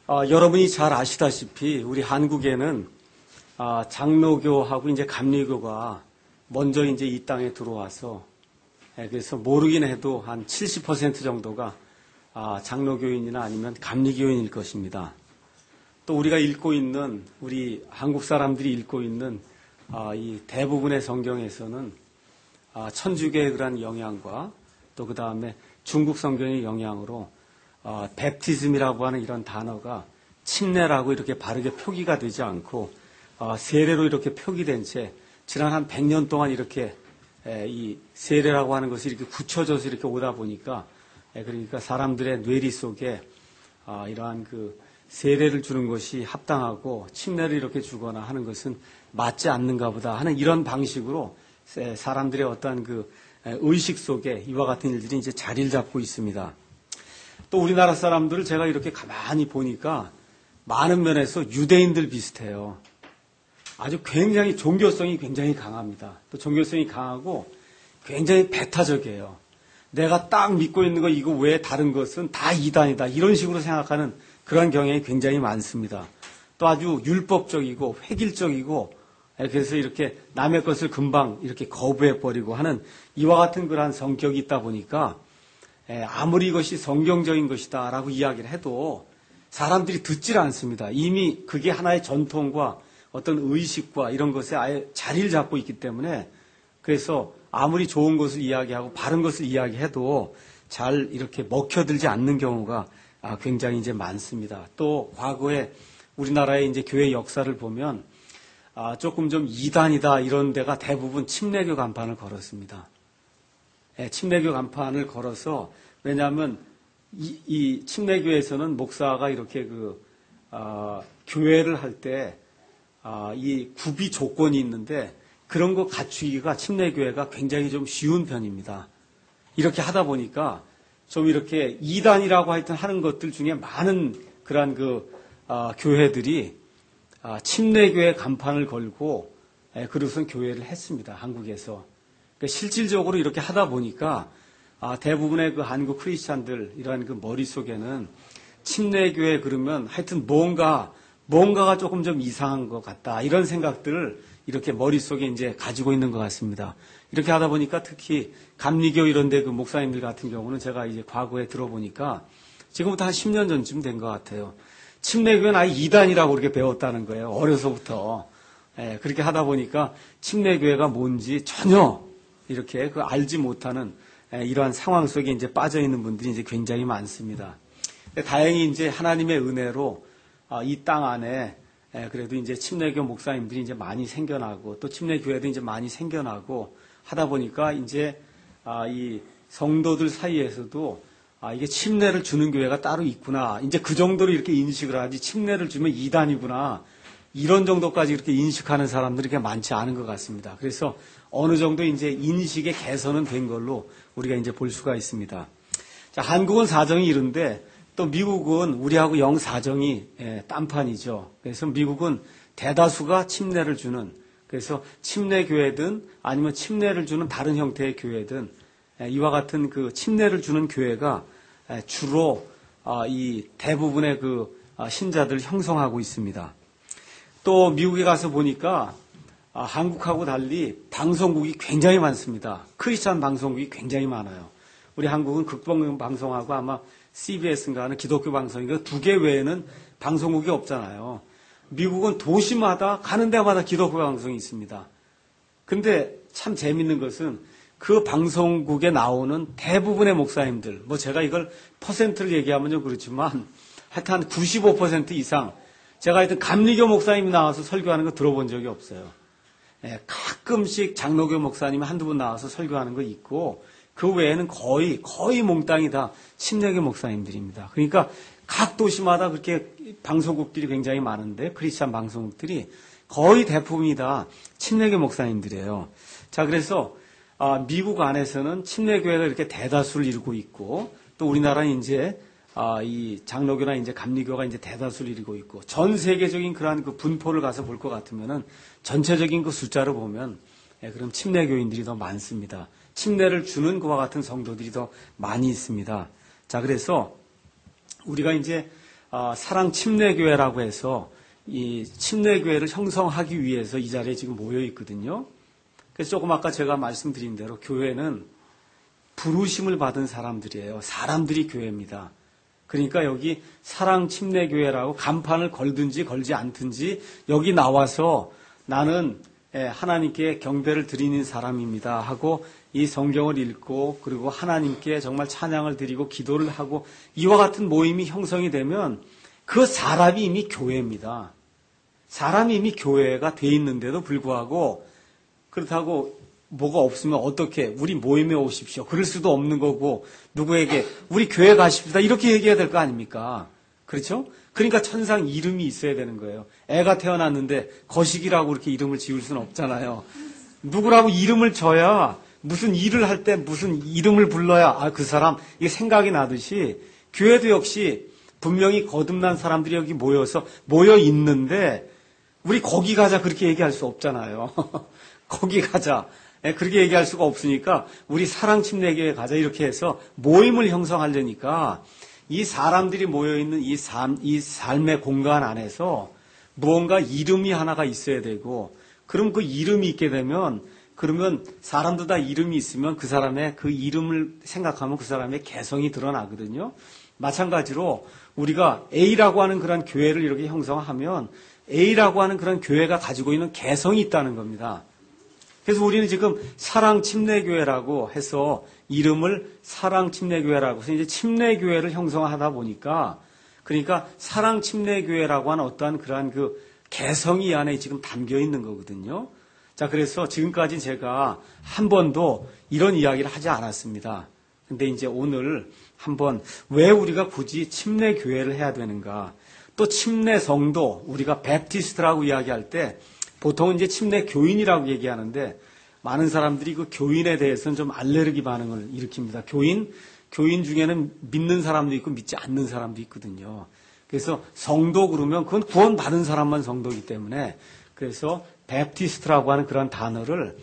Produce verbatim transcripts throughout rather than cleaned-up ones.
어, 여러분이 잘 아시다시피 우리 한국에는 아, 장로교하고 이제 감리교가 먼저 이제 이 땅에 들어와서 예, 그래서 모르긴 해도 한 칠십 퍼센트 정도가 아, 장로교인이나 아니면 감리교인일 것입니다. 또 우리가 읽고 있는 우리 한국 사람들이 읽고 있는 아, 이 대부분의 성경에서는 아, 천주교의 그런 영향과 또 그 다음에 중국 성경의 영향으로 어, 베프티즘이라고 하는 이런 단어가 침례라고 이렇게 바르게 표기가 되지 않고 어, 세례로 이렇게 표기된 채 지난 한 백 년 동안 이렇게 에, 이 세례라고 하는 것이 이렇게 굳혀져서 이렇게 오다 보니까 에, 그러니까 사람들의 뇌리 속에 어, 이러한 그 세례를 주는 것이 합당하고 침례를 이렇게 주거나 하는 것은 맞지 않는가 보다 하는 이런 방식으로 에, 사람들의 어떤 그 에, 의식 속에 이와 같은 일들이 이제 자리를 잡고 있습니다. 또 우리나라 사람들을 제가 이렇게 가만히 보니까 많은 면에서 유대인들 비슷해요. 아주 굉장히 종교성이 굉장히 강합니다. 또 종교성이 강하고 굉장히 배타적이에요. 내가 딱 믿고 있는 거 이거 외에 다른 것은 다 이단이다. 이런 식으로 생각하는 그런 경향이 굉장히 많습니다. 또 아주 율법적이고 획일적이고 그래서 이렇게 남의 것을 금방 이렇게 거부해버리고 하는 이와 같은 그러한 성격이 있다 보니까 아무리 이것이 성경적인 것이다 라고 이야기를 해도 사람들이 듣질 않습니다. 이미 그게 하나의 전통과 어떤 의식과 이런 것에 아예 자리를 잡고 있기 때문에 그래서 아무리 좋은 것을 이야기하고 바른 것을 이야기해도 잘 이렇게 먹혀들지 않는 경우가 굉장히 이제 많습니다. 또 과거에 우리나라의 이제 교회 역사를 보면 조금 좀 이단이다 이런 데가 대부분 침례교 간판을 걸었습니다. 침례교 간판을 걸어서 왜냐하면 이, 이 침례교에서는 목사가 이렇게 그 어, 교회를 할 때 어, 이 구비 조건이 있는데 그런 거 갖추기가 침례교회가 굉장히 좀 쉬운 편입니다. 이렇게 하다 보니까 좀 이렇게 이단이라고 하여튼 하는 것들 중에 많은 그러한 그 어, 교회들이 어, 침례교회 간판을 걸고 예, 그릇은 교회를 했습니다. 한국에서. 그러니까 실질적으로 이렇게 하다 보니까 아, 대부분의 그 한국 크리스찬들 이러한 그 머릿속에는 침례교회 그러면 하여튼 뭔가 뭔가가 조금 좀 이상한 것 같다 이런 생각들을 이렇게 머릿속에 이제 가지고 있는 것 같습니다. 이렇게 하다 보니까 특히 감리교 이런 데 그 목사님들 같은 경우는 제가 이제 과거에 들어보니까 지금부터 한 십 년 전쯤 된 것 같아요. 침례교회는 아예 이단이라고 그렇게 배웠다는 거예요. 어려서부터. 예, 그렇게 하다 보니까 침례교회가 뭔지 전혀 이렇게 그 알지 못하는 이러한 상황 속에 이제 빠져 있는 분들이 이제 굉장히 많습니다. 다행히 이제 하나님의 은혜로 이 땅 안에 그래도 이제 침례교 목사님들이 이제 많이 생겨나고 또 침례교회도 이제 많이 생겨나고 하다 보니까 이제 이 성도들 사이에서도 이게 침례를 주는 교회가 따로 있구나. 이제 그 정도로 이렇게 인식을 하지 침례를 주면 이단이구나. 이런 정도까지 이렇게 인식하는 사람들이 그렇게 많지 않은 것 같습니다. 그래서 어느 정도 이제 인식의 개선은 된 걸로 우리가 이제 볼 수가 있습니다. 자, 한국은 사정이 이런데 또 미국은 우리하고 영 사정이 예, 딴판이죠. 그래서 미국은 대다수가 침례를 주는 그래서 침례교회든 아니면 침례를 주는 다른 형태의 교회든 예, 이와 같은 그 침례를 주는 교회가 예, 주로 아, 이 대부분의 그 아, 신자들을 형성하고 있습니다. 또 미국에 가서 보니까 아, 한국하고 달리 방송국이 굉장히 많습니다. 크리스찬 방송국이 굉장히 많아요. 우리 한국은 극동 방송하고 아마 씨비에스인가 하는 기독교 방송인가 두 개 외에는 방송국이 없잖아요. 미국은 도시마다 가는 데마다 기독교 방송이 있습니다. 근데 참 재밌는 것은 그 방송국에 나오는 대부분의 목사님들, 뭐 제가 이걸 퍼센트를 얘기하면 좀 그렇지만 하여튼 한 구십오 퍼센트 이상 제가 하여튼 감리교 목사님이 나와서 설교하는 거 들어본 적이 없어요. 예, 가끔씩 장로교 목사님이 한두 분 나와서 설교하는 거 있고 그 외에는 거의 거의 몽땅이 다 침례교 목사님들입니다. 그러니까 각 도시마다 그렇게 방송국들이 굉장히 많은데 크리스찬 방송국들이 거의 대부분이 다 침례교 목사님들이에요. 자, 그래서 아, 미국 안에서는 침례교회가 이렇게 대다수를 이루고 있고 또 우리나라는 이제 아, 이 장로교나 이제 감리교가 이제 대다수를 이루고 있고 전 세계적인 그러한 그 분포를 가서 볼 것 같으면은 전체적인 그 숫자를 보면 예, 그럼 침례교인들이 더 많습니다. 침례를 주는 그와 같은 성도들이 더 많이 있습니다. 자, 그래서 우리가 이제 아, 사랑 침례교회라고 해서 이 침례교회를 형성하기 위해서 이 자리에 지금 모여 있거든요. 그래서 조금 아까 제가 말씀드린 대로 교회는 부르심을 받은 사람들이에요. 사람들이 교회입니다. 그러니까 여기 사랑 침례교회라고 간판을 걸든지 걸지 않든지 여기 나와서 나는 하나님께 경배를 드리는 사람입니다 하고 이 성경을 읽고 그리고 하나님께 정말 찬양을 드리고 기도를 하고 이와 같은 모임이 형성이 되면 그 사람이 이미 교회입니다. 사람이 이미 교회가 돼 있는데도 불구하고 그렇다고 뭐가 없으면 어떻게 우리 모임에 오십시오. 그럴 수도 없는 거고 누구에게 우리 교회 가십시다. 이렇게 얘기해야 될 거 아닙니까? 그렇죠? 그러니까 천상 이름이 있어야 되는 거예요. 애가 태어났는데 거식이라고 이렇게 이름을 지을 수는 없잖아요. 누구라고 이름을 줘야 무슨 일을 할 때 무슨 이름을 불러야 아, 그 사람 이게 생각이 나듯이 교회도 역시 분명히 거듭난 사람들이 여기 모여서 모여 있는데 우리 거기 가자 그렇게 얘기할 수 없잖아요. 거기 가자. 그렇게 얘기할 수가 없으니까 우리 사랑 침례교회 가자 이렇게 해서 모임을 형성하려니까 이 사람들이 모여있는 이, 삶, 이 삶의 공간 안에서 무언가 이름이 하나가 있어야 되고 그럼 그 이름이 있게 되면 그러면 사람도 다 이름이 있으면 그 사람의 그 이름을 생각하면 그 사람의 개성이 드러나거든요. 마찬가지로 우리가 A라고 하는 그런 교회를 이렇게 형성하면 A라고 하는 그런 교회가 가지고 있는 개성이 있다는 겁니다. 그래서 우리는 지금 사랑 침례교회라고 해서 이름을 사랑 침례교회라고 해서 이제 침례교회를 형성하다 보니까 그러니까 사랑 침례교회라고 하는 어떠한 그러한 그 개성이 안에 지금 담겨 있는 거거든요. 자, 그래서 지금까지 제가 한 번도 이런 이야기를 하지 않았습니다. 근데 이제 오늘 한번 왜 우리가 굳이 침례교회를 해야 되는가? 또 침례성도 우리가 베프티스트라고 이야기할 때 보통은 이제 침례교인이라고 얘기하는데 많은 사람들이 그 교인에 대해서는 좀 알레르기 반응을 일으킵니다. 교인, 교인 중에는 믿는 사람도 있고 믿지 않는 사람도 있거든요. 그래서 성도 그러면 그건 구원받은 사람만 성도이기 때문에 그래서 베프티스트라고 하는 그런 단어를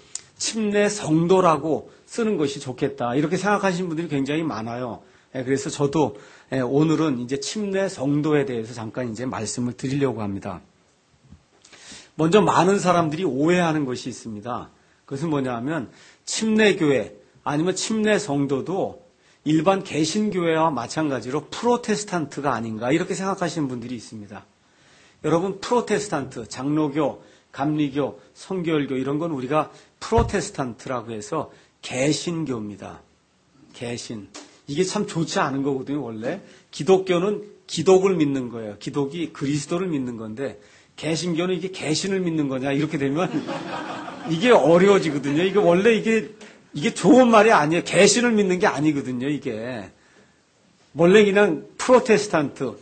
침례성도라고 쓰는 것이 좋겠다. 이렇게 생각하시는 분들이 굉장히 많아요. 그래서 저도 오늘은 이제 침례성도에 대해서 잠깐 이제 말씀을 드리려고 합니다. 먼저 많은 사람들이 오해하는 것이 있습니다. 그것은 뭐냐 하면 침례교회 아니면 침례성도도 일반 개신교회와 마찬가지로 프로테스탄트가 아닌가 이렇게 생각하시는 분들이 있습니다. 여러분 프로테스탄트, 장로교, 감리교, 성결교 이런 건 우리가 프로테스탄트라고 해서 개신교입니다. 개신. 이게 참 좋지 않은 거거든요. 원래 기독교는 기독을 믿는 거예요. 기독이 그리스도를 믿는 건데 개신교는 이게 개신을 믿는 거냐 이렇게 되면 이게 어려워지거든요. 이게 원래 이게 이게 좋은 말이 아니에요. 개신을 믿는 게 아니거든요. 이게 원래 그냥 프로테스탄트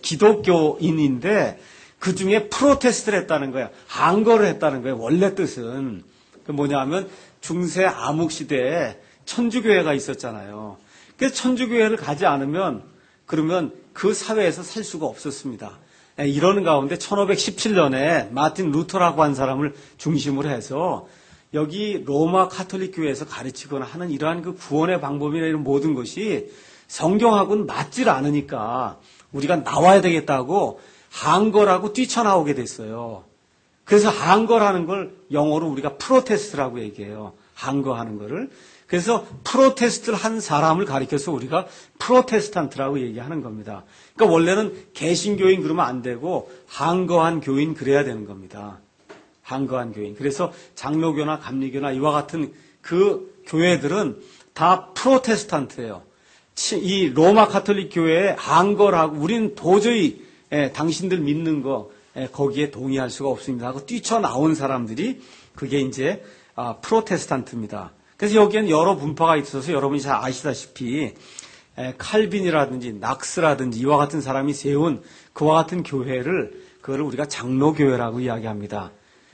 기독교인인데 그 중에 프로테스트를 했다는 거예요. 한거를 했다는 거예요. 원래 뜻은 그 뭐냐하면 중세 암흑 시대에 천주교회가 있었잖아요. 그래서 천주교회를 가지 않으면 그러면 그 사회에서 살 수가 없었습니다. 이러는 가운데 천오백십칠 년에 마틴 루터라고 한 사람을 중심으로 해서 여기 로마 카톨릭 교회에서 가르치거나 하는 이러한 그 구원의 방법이나 이런 모든 것이 성경하고는 맞질 않으니까 우리가 나와야 되겠다고 한거라고 뛰쳐나오게 됐어요. 그래서 한거라는 걸 영어로 우리가 프로테스트라고 얘기해요. 한거하는 거를. 그래서 프로테스트를 한 사람을 가리켜서 우리가 프로테스탄트라고 얘기하는 겁니다. 그러니까 원래는 개신교인 그러면 안 되고 한거한 교인 그래야 되는 겁니다. 한거한 교인. 그래서 장로교나 감리교나 이와 같은 그 교회들은 다 프로테스탄트예요. 이 로마 카톨릭 교회에 한거라고 우리는 도저히 예, 당신들 믿는 거 예, 거기에 동의할 수가 없습니다 하고 뛰쳐나온 사람들이 그게 이제 아, 프로테스탄트입니다. 그래서 여기에는 여러 분파가 있어서 여러분이 잘 아시다시피 에, 칼빈이라든지 낙스라든지 이와 같은 사람이 세운 그와 같은 교회를 그거를 우리가 장로교회라고 이야기합니다.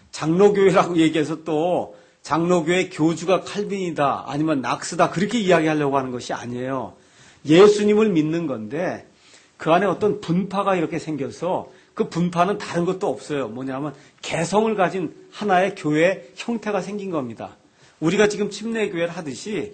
장로교회라고 얘기해서 또 장로교회 교주가 칼빈이다 아니면 낙스다 그렇게 이야기하려고 하는 것이 아니에요. 예수님을 믿는 건데 그 안에 어떤 분파가 이렇게 생겨서 그 분파는 다른 것도 없어요. 뭐냐면 개성을 가진 하나의 교회 형태가 생긴 겁니다. 우리가 지금 침례교회를 하듯이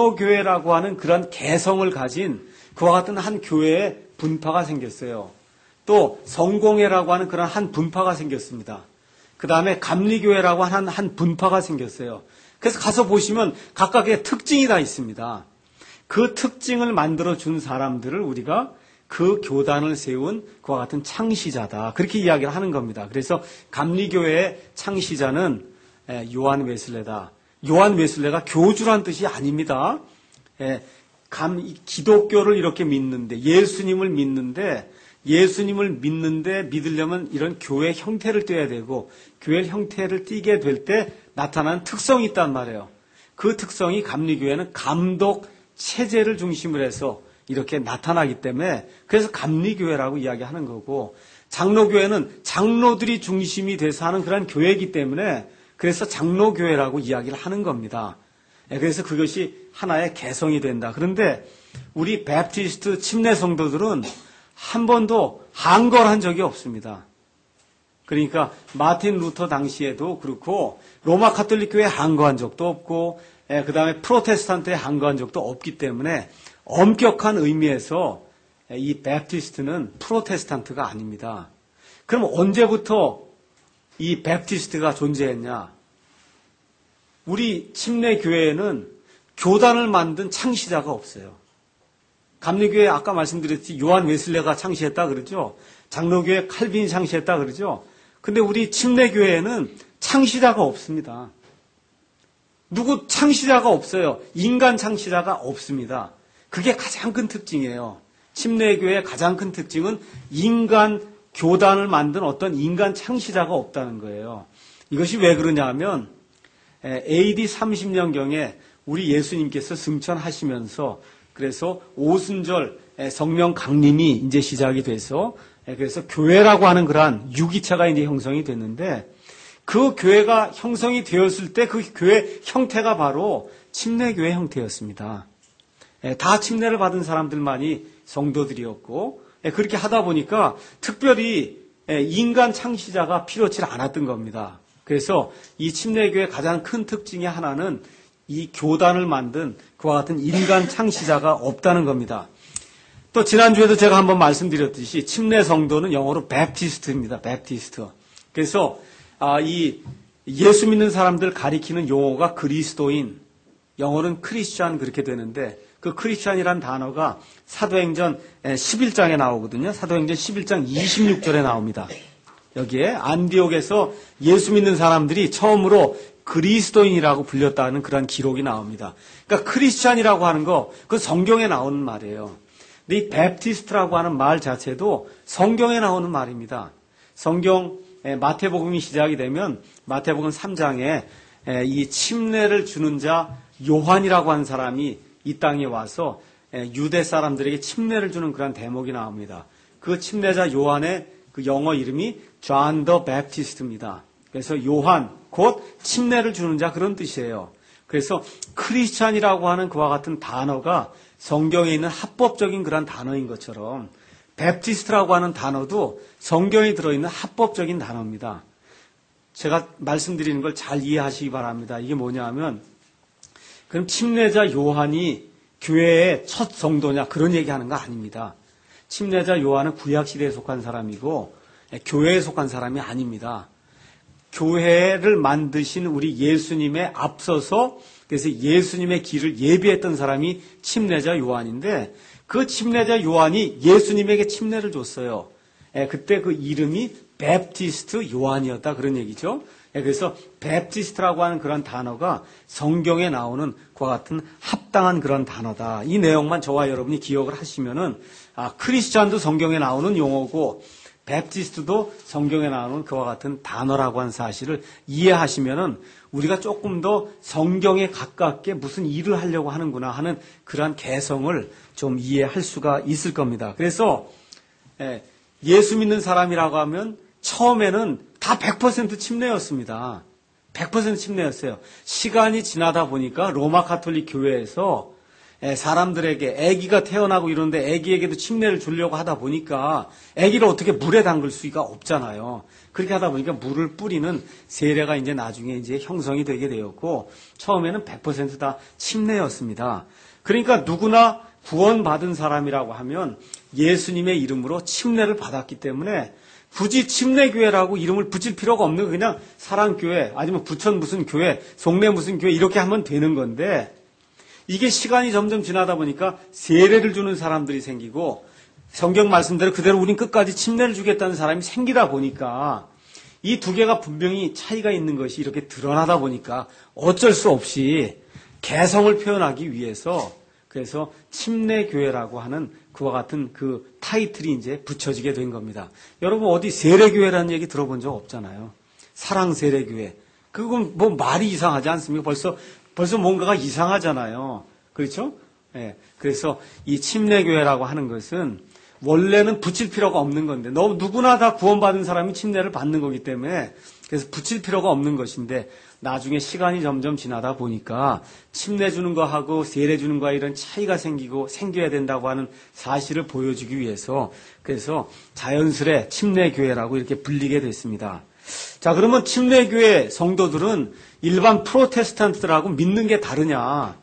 장로교회라고 하는 그런 개성을 가진 그와 같은 한 교회의 분파가 생겼어요. 또 성공회라고 하는 그런 한 분파가 생겼습니다. 그 다음에 감리교회라고 하는 한 분파가 생겼어요. 그래서 가서 보시면 각각의 특징이 다 있습니다. 그 특징을 만들어준 사람들을 우리가 그 교단을 세운 그와 같은 창시자다. 그렇게 이야기를 하는 겁니다. 그래서 감리교회의 창시자는 요한 웨슬레다. 요한 웨슬레가 교주란 뜻이 아닙니다. 감, 기독교를 이렇게 믿는데, 예수님을 믿는데, 예수님을 믿는데 믿으려면 이런 교회 형태를 띄어야 되고, 교회 형태를 띄게 될 때 나타나는 특성이 있단 말이에요. 그 특성이 감리교회는 감독 체제를 중심으로 해서 이렇게 나타나기 때문에, 그래서 감리교회라고 이야기하는 거고, 장로교회는 장로들이 중심이 돼서 하는 그런 교회이기 때문에 그래서 장로교회라고 이야기를 하는 겁니다. 그래서 그것이 하나의 개성이 된다. 그런데 우리 베프티스트 침례 성도들은 한 번도 항거한 적이 없습니다. 그러니까 마틴 루터 당시에도 그렇고 로마 카톨릭 교회에 항거한 적도 없고 그 다음에 프로테스탄트에 항거한 적도 없기 때문에 엄격한 의미에서 이 베프티스트는 프로테스탄트가 아닙니다. 그럼 언제부터 이 베프티스트가 존재했냐? 우리 침례교회에는 교단을 만든 창시자가 없어요. 감리교회 아까 말씀드렸지 요한 웨슬레가 창시했다 그러죠. 장로교회 칼빈이 창시했다 그러죠. 근데 우리 침례교회에는 창시자가 없습니다. 누구 창시자가 없어요. 인간 창시자가 없습니다. 그게 가장 큰 특징이에요. 침례교회의 가장 큰 특징은 인간 교단을 만든 어떤 인간 창시자가 없다는 거예요. 이것이 왜 그러냐 하면 에이디 삼십 년경에 우리 예수님께서 승천하시면서 그래서 오순절 성령 강림이 이제 시작이 돼서 그래서 교회라고 하는 그러한 유기체가 이제 형성이 됐는데 그 교회가 형성이 되었을 때 그 교회 형태가 바로 침례교회 형태였습니다. 다 침례를 받은 사람들만이 성도들이었고 그렇게 하다 보니까 특별히 인간 창시자가 필요치 않았던 겁니다. 그래서 이 침례교회의 가장 큰 특징의 하나는 이 교단을 만든 그와 같은 인간 창시자가 없다는 겁니다. 또 지난주에도 제가 한번 말씀드렸듯이 침례 성도는 영어로 베프티스트입니다. 베프티스트. 그래서 이 예수 믿는 사람들 가리키는 용어가 그리스도인, 영어는 크리스찬 그렇게 되는데 그 크리스찬이라는 단어가 사도행전 십일 장에 나오거든요. 사도행전 십일 장 이십육 절에 나옵니다. 여기에 안디옥에서 예수 믿는 사람들이 처음으로 그리스도인이라고 불렸다는 그런 기록이 나옵니다. 그러니까 크리스찬이라고 하는 거, 그 성경에 나오는 말이에요. 근데 이 베프티스트라고 하는 말 자체도 성경에 나오는 말입니다. 성경 마태복음이 시작이 되면 마태복음 삼 장에 이 침례를 주는 자 요한이라고 하는 사람이 이 땅에 와서 유대 사람들에게 침례를 주는 그런 대목이 나옵니다. 그 침례자 요한의 그 영어 이름이 John the Baptist입니다. 그래서 요한, 곧 침례를 주는 자 그런 뜻이에요. 그래서 크리스찬이라고 하는 그와 같은 단어가 성경에 있는 합법적인 그런 단어인 것처럼 베프티스트라고 하는 단어도 성경에 들어있는 합법적인 단어입니다. 제가 말씀드리는 걸 잘 이해하시기 바랍니다. 이게 뭐냐 하면 그럼 침례자 요한이 교회의 첫 성도냐 그런 얘기하는 거 아닙니다. 침례자 요한은 구약시대에 속한 사람이고 교회에 속한 사람이 아닙니다. 교회를 만드신 우리 예수님에 앞서서 그래서 예수님의 길을 예비했던 사람이 침례자 요한인데 그 침례자 요한이 예수님에게 침례를 줬어요. 그때 그 이름이 베프티스트 요한이었다 그런 얘기죠. 그래서 베프티스트라고 하는 그런 단어가 성경에 나오는 그와 같은 합당한 그런 단어다. 이 내용만 저와 여러분이 기억을 하시면은 아, 크리스찬도 성경에 나오는 용어고 베프티스트도 성경에 나오는 그와 같은 단어라고 하는 사실을 이해하시면은 우리가 조금 더 성경에 가깝게 무슨 일을 하려고 하는구나 하는 그러한 개성을 좀 이해할 수가 있을 겁니다. 그래서 예수 믿는 사람이라고 하면 처음에는 다 백 퍼센트 침례였습니다. 백 퍼센트 침례였어요. 시간이 지나다 보니까 로마 가톨릭 교회에서 사람들에게 아기가 태어나고 이러는데 아기에게도 침례를 주려고 하다 보니까 아기를 어떻게 물에 담글 수가 없잖아요. 그렇게 하다 보니까 물을 뿌리는 세례가 이제 나중에 이제 형성이 되게 되었고 처음에는 백 퍼센트 다 침례였습니다. 그러니까 누구나 구원받은 사람이라고 하면 예수님의 이름으로 침례를 받았기 때문에 굳이 침례교회라고 이름을 붙일 필요가 없는 그냥 사랑교회 아니면 부천 무슨 교회, 송내 무슨 교회 이렇게 하면 되는 건데 이게 시간이 점점 지나다 보니까 세례를 주는 사람들이 생기고 성경 말씀대로 그대로 우린 끝까지 침례를 주겠다는 사람이 생기다 보니까 이 두 개가 분명히 차이가 있는 것이 이렇게 드러나다 보니까 어쩔 수 없이 개성을 표현하기 위해서 그래서 침례교회라고 하는 그와 같은 그 타이틀이 이제 붙여지게 된 겁니다. 여러분 어디 세례교회라는 얘기 들어본 적 없잖아요. 사랑세례교회. 그건 뭐 말이 이상하지 않습니까? 벌써 벌써 뭔가가 이상하잖아요. 그렇죠? 예. 그래서 이 침례교회라고 하는 것은 원래는 붙일 필요가 없는 건데 너무 누구나 다 구원받은 사람이 침례를 받는 거기 때문에 그래서 붙일 필요가 없는 것인데 나중에 시간이 점점 지나다 보니까 침례 주는 거하고 세례 주는 거와 이런 차이가 생기고 생겨야 된다고 하는 사실을 보여주기 위해서 그래서 자연스레 침례교회라고 이렇게 불리게 됐습니다. 자, 그러면 침례교회 성도들은 일반 프로테스탄트들하고 믿는 게 다르냐?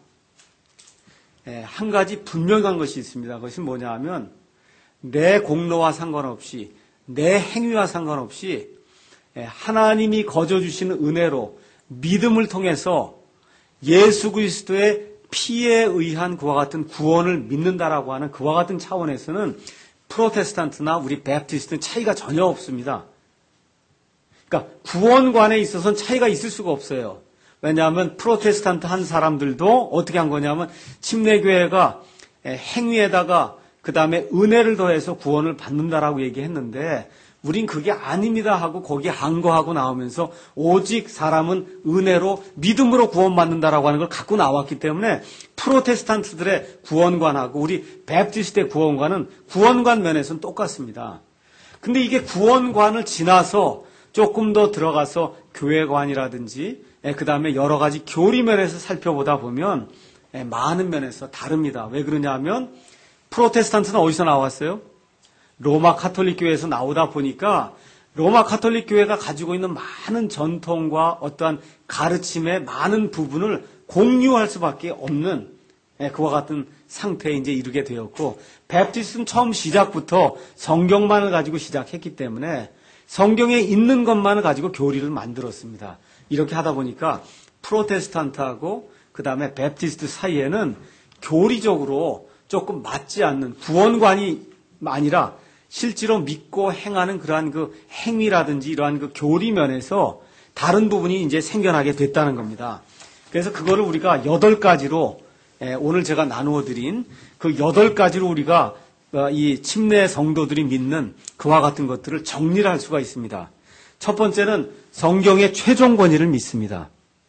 예, 한 가지 분명한 것이 있습니다. 그것이 뭐냐 하면 내 공로와 상관없이 내 행위와 상관없이 하나님이 거저 주시는 은혜로 믿음을 통해서 예수 그리스도의 피에 의한 그와 같은 구원을 믿는다라고 하는 그와 같은 차원에서는 프로테스탄트나 우리 베프티스트는 차이가 전혀 없습니다. 그러니까 구원관에 있어서는 차이가 있을 수가 없어요. 왜냐하면 프로테스탄트 한 사람들도 어떻게 한 거냐면 침례교회가 행위에다가 그 다음에 은혜를 더해서 구원을 받는다라고 얘기했는데 우린 그게 아닙니다 하고 거기에 항거하고 나오면서 오직 사람은 은혜로 믿음으로 구원받는다라고 하는 걸 갖고 나왔기 때문에 프로테스탄트들의 구원관하고 우리 베프티스트의 구원관은 구원관 면에서는 똑같습니다. 근데 이게 구원관을 지나서 조금 더 들어가서 교회관이라든지 그 다음에 여러 가지 교리 면에서 살펴보다 보면 많은 면에서 다릅니다. 왜 그러냐 하면 프로테스탄트는 어디서 나왔어요? 로마 카톨릭 교회에서 나오다 보니까 로마 카톨릭 교회가 가지고 있는 많은 전통과 어떠한 가르침의 많은 부분을 공유할 수밖에 없는 그와 같은 상태에 이제 이르게 되었고 베프티스트는 처음 시작부터 성경만을 가지고 시작했기 때문에 성경에 있는 것만을 가지고 교리를 만들었습니다. 이렇게 하다 보니까 프로테스탄트하고 그 다음에 베프티스트 사이에는 교리적으로 조금 맞지 않는 구원관이 아니라 실제로 믿고 행하는 그러한 그 행위라든지 이러한 그 교리 면에서 다른 부분이 이제 생겨나게 됐다는 겁니다. 그래서 그거를 우리가 여덟 가지로 오늘 제가 나누어 드린 그 여덟 가지로 우리가 이 침례 성도들이 믿는 그와 같은 것들을 정리를 할 수가 있습니다. 첫 번째는 성경의 최종 권위를 믿습니다.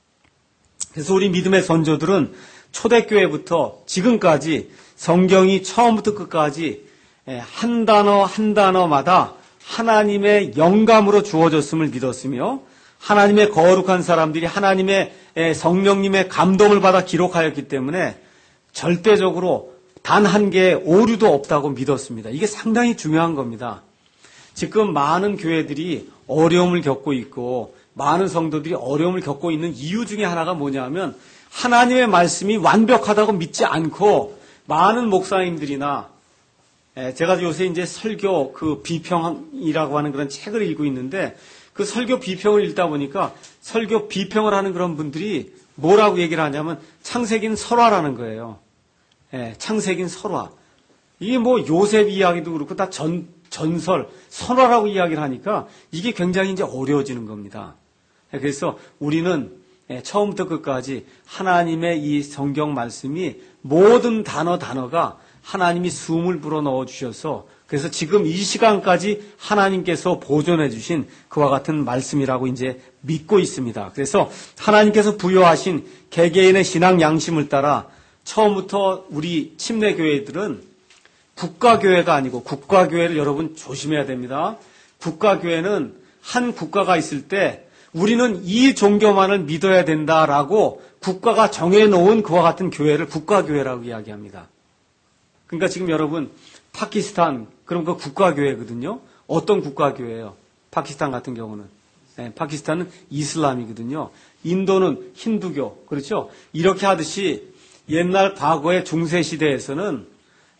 그래서 우리 믿음의 선조들은 초대교회부터 지금까지 성경이 처음부터 끝까지 한 단어 한 단어마다 하나님의 영감으로 주어졌음을 믿었으며 하나님의 거룩한 사람들이 하나님의 성령님의 감동을 받아 기록하였기 때문에 절대적으로 단 한 개의 오류도 없다고 믿었습니다. 이게 상당히 중요한 겁니다. 지금 많은 교회들이 어려움을 겪고 있고 많은 성도들이 어려움을 겪고 있는 이유 중에 하나가 뭐냐면 하나님의 말씀이 완벽하다고 믿지 않고 많은 목사님들이나 제가 요새 이제 설교 그 비평이라고 하는 그런 책을 읽고 있는데 그 설교 비평을 읽다 보니까 설교 비평을 하는 그런 분들이 뭐라고 얘기를 하냐면 창세기는 설화라는 거예요. 예, 창세기는 설화. 이게 뭐 요셉 이야기도 그렇고 다 전, 전설, 설화라고 이야기를 하니까 이게 굉장히 이제 어려워지는 겁니다. 예, 그래서 우리는 예, 처음부터 끝까지 하나님의 이 성경 말씀이 모든 단어 단어가 하나님이 숨을 불어넣어 주셔서 그래서 지금 이 시간까지 하나님께서 보존해 주신 그와 같은 말씀이라고 이제 믿고 있습니다. 그래서 하나님께서 부여하신 개개인의 신앙 양심을 따라 처음부터 우리 침례교회들은 국가교회가 아니고 국가교회를 여러분 조심해야 됩니다. 국가교회는 한 국가가 있을 때 우리는 이 종교만을 믿어야 된다라고 국가가 정해놓은 그와 같은 교회를 국가교회라고 이야기합니다. 그러니까 지금 여러분 파키스탄 그럼 그 국가교회거든요. 어떤 국가교회예요? 파키스탄 같은 경우는 네, 파키스탄은 이슬람이거든요. 인도는 힌두교 그렇죠? 이렇게 하듯이 옛날 과거의 중세 시대에서는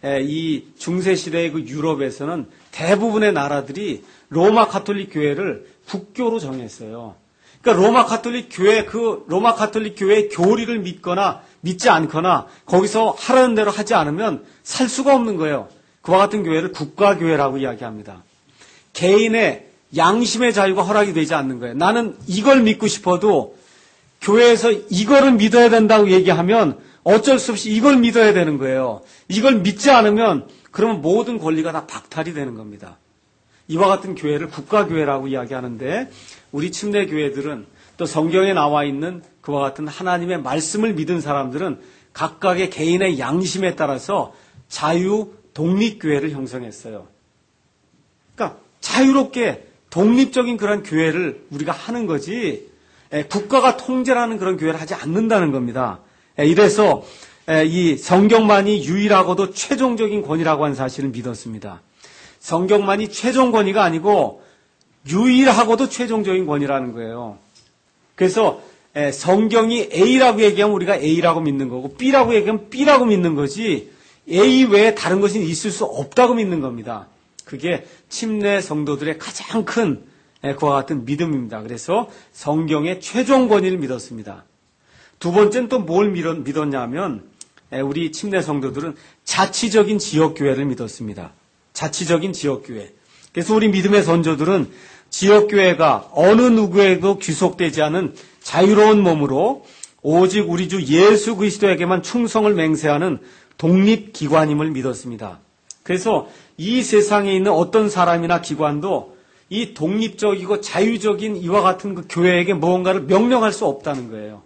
이 중세시대의 그 유럽에서는 대부분의 나라들이 로마 가톨릭 교회를 국교로 정했어요. 그러니까 로마 가톨릭 교회, 그 로마 가톨릭 교회의 교리를 믿거나 믿지 않거나 거기서 하라는 대로 하지 않으면 살 수가 없는 거예요. 그와 같은 교회를 국가교회라고 이야기합니다. 개인의 양심의 자유가 허락이 되지 않는 거예요. 나는 이걸 믿고 싶어도 교회에서 이거를 믿어야 된다고 얘기하면 어쩔 수 없이 이걸 믿어야 되는 거예요. 이걸 믿지 않으면 그러면 모든 권리가 다 박탈이 되는 겁니다. 이와 같은 교회를 국가교회라고 이야기하는데 우리 침례 교회들은 또 성경에 나와 있는 그와 같은 하나님의 말씀을 믿은 사람들은 각각의 개인의 양심에 따라서 자유 독립교회를 형성했어요. 그러니까 자유롭게 독립적인 그런 교회를 우리가 하는 거지 국가가 통제하는 그런 교회를 하지 않는다는 겁니다. 이래서 이 성경만이 유일하고도 최종적인 권위라고 하는 사실을 믿었습니다. 성경만이 최종 권위가 아니고 유일하고도 최종적인 권위라는 거예요. 그래서 성경이 A라고 얘기하면 우리가 A라고 믿는 거고 B라고 얘기하면 B라고 믿는 거지 A 외에 다른 것이 있을 수 없다고 믿는 겁니다. 그게 침례 성도들의 가장 큰 그와 같은 믿음입니다. 그래서 성경의 최종 권위를 믿었습니다. 두 번째는 또 뭘 믿었냐면 우리 침례 성도들은 자치적인 지역교회를 믿었습니다. 자치적인 지역교회. 그래서 우리 믿음의 선조들은 지역교회가 어느 누구에도 귀속되지 않은 자유로운 몸으로 오직 우리 주 예수 그리스도에게만 충성을 맹세하는 독립기관임을 믿었습니다. 그래서 이 세상에 있는 어떤 사람이나 기관도 이 독립적이고 자유적인 이와 같은 그 교회에게 무언가를 명령할 수 없다는 거예요.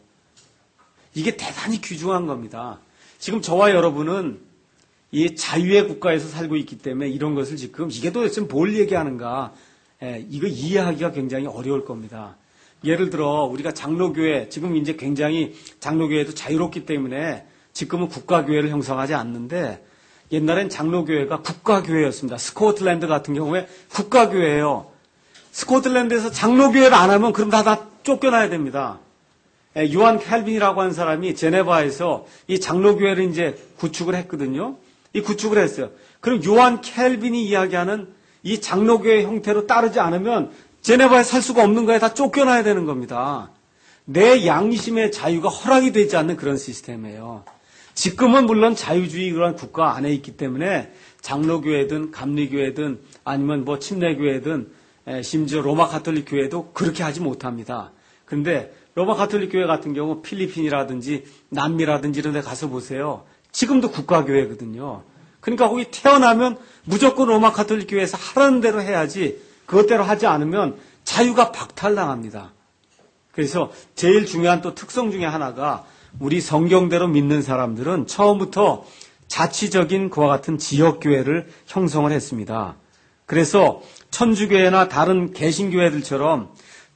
이게 대단히 귀중한 겁니다. 지금 저와 여러분은 이 자유의 국가에서 살고 있기 때문에 이런 것을 지금 이게 도대체 뭘 얘기하는가 예, 이거 이해하기가 굉장히 어려울 겁니다. 예를 들어 우리가 장로교회 지금 이제 굉장히 장로교회도 자유롭기 때문에 지금은 국가교회를 형성하지 않는데 옛날엔 장로교회가 국가교회였습니다. 스코틀랜드 같은 경우에 국가교회예요. 스코틀랜드에서 장로교회를 안 하면 그럼 다, 다 쫓겨나야 됩니다. 예, 요한 캘빈이라고 하는 사람이 제네바에서 이 장로교회를 이제 구축을 했거든요. 이 구축을 했어요. 그럼 요한 캘빈이 이야기하는 이 장로교회 형태로 따르지 않으면 제네바에 살 수가 없는 거에 다 쫓겨나야 되는 겁니다. 내 양심의 자유가 허락이 되지 않는 그런 시스템이에요. 지금은 물론 자유주의 그런 국가 안에 있기 때문에 장로교회든 감리교회든 아니면 뭐 침례교회든 심지어 로마 가톨릭 교회도 그렇게 하지 못합니다. 그런데 로마 가톨릭 교회 같은 경우 필리핀이라든지 남미라든지 이런 데 가서 보세요. 지금도 국가교회거든요. 그러니까 거기 태어나면 무조건 로마 가톨릭 교회에서 하라는 대로 해야지 그것대로 하지 않으면 자유가 박탈당합니다. 그래서 제일 중요한 또 특성 중에 하나가 우리 성경대로 믿는 사람들은 처음부터 자치적인 그와 같은 지역교회를 형성을 했습니다. 그래서 천주교회나 다른 개신교회들처럼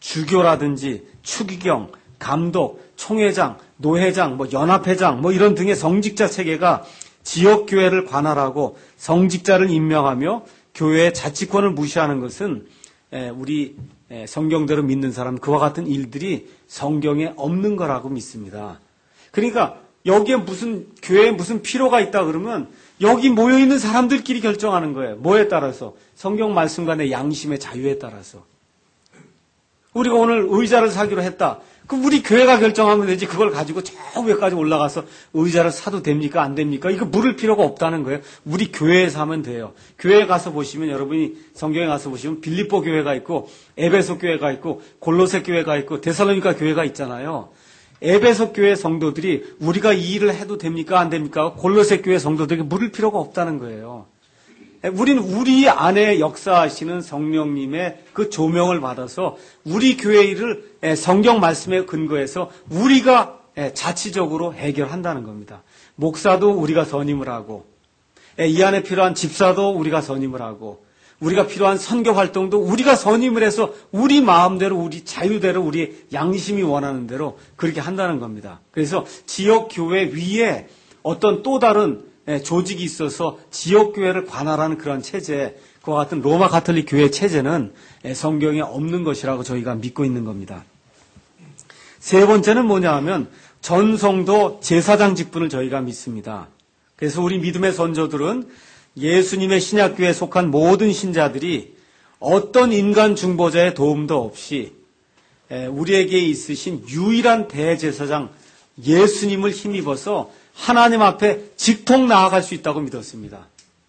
주교라든지 추기경, 감독, 총회장, 노회장, 뭐 연합회장, 뭐 이런 등의 성직자 체계가 지역교회를 관할하고 성직자를 임명하며 교회의 자치권을 무시하는 것은 우리 성경대로 믿는 사람 그와 같은 일들이 성경에 없는 거라고 믿습니다. 그러니까 여기에 무슨 교회에 무슨 필요가 있다 그러면 여기 모여있는 사람들끼리 결정하는 거예요. 뭐에 따라서? 성경 말씀과 내 양심의 자유에 따라서. 우리가 오늘 의자를 사기로 했다. 그럼 우리 교회가 결정하면 되지 그걸 가지고 저 위에까지 올라가서 의자를 사도 됩니까? 안 됩니까? 이거 물을 필요가 없다는 거예요. 우리 교회에서 하면 돼요. 교회에 가서 보시면 여러분이 성경에 가서 보시면 빌립보 교회가 있고 에베소 교회가 있고 골로새 교회가 있고 데살로니가 교회가 있잖아요. 에베소 교회 성도들이 우리가 이 일을 해도 됩니까? 안 됩니까? 골로새 교회 성도들에게 물을 필요가 없다는 거예요. 우리는 우리 안에 역사하시는 성령님의 그 조명을 받아서 우리 교회 일을 성경 말씀에 근거해서 우리가 자치적으로 해결한다는 겁니다. 목사도 우리가 선임을 하고 이 안에 필요한 집사도 우리가 선임을 하고 우리가 필요한 선교 활동도 우리가 선임을 해서 우리 마음대로 우리 자유대로 우리 양심이 원하는 대로 그렇게 한다는 겁니다. 그래서 지역교회 위에 어떤 또 다른 조직이 있어서 지역교회를 관할하는 그런 체제, 그와 같은 로마 가톨릭 교회 체제는 성경에 없는 것이라고 저희가 믿고 있는 겁니다. 세 번째는 뭐냐 하면 전성도 제사장 직분을 저희가 믿습니다. 그래서 우리 믿음의 선조들은 예수님의 신약교회에 속한 모든 신자들이 어떤 인간 중보자의 도움도 없이 우리에게 있으신 유일한 대제사장 예수님을 힘입어서 하나님 앞에 직통 나아갈 수 있다고 믿었습니다.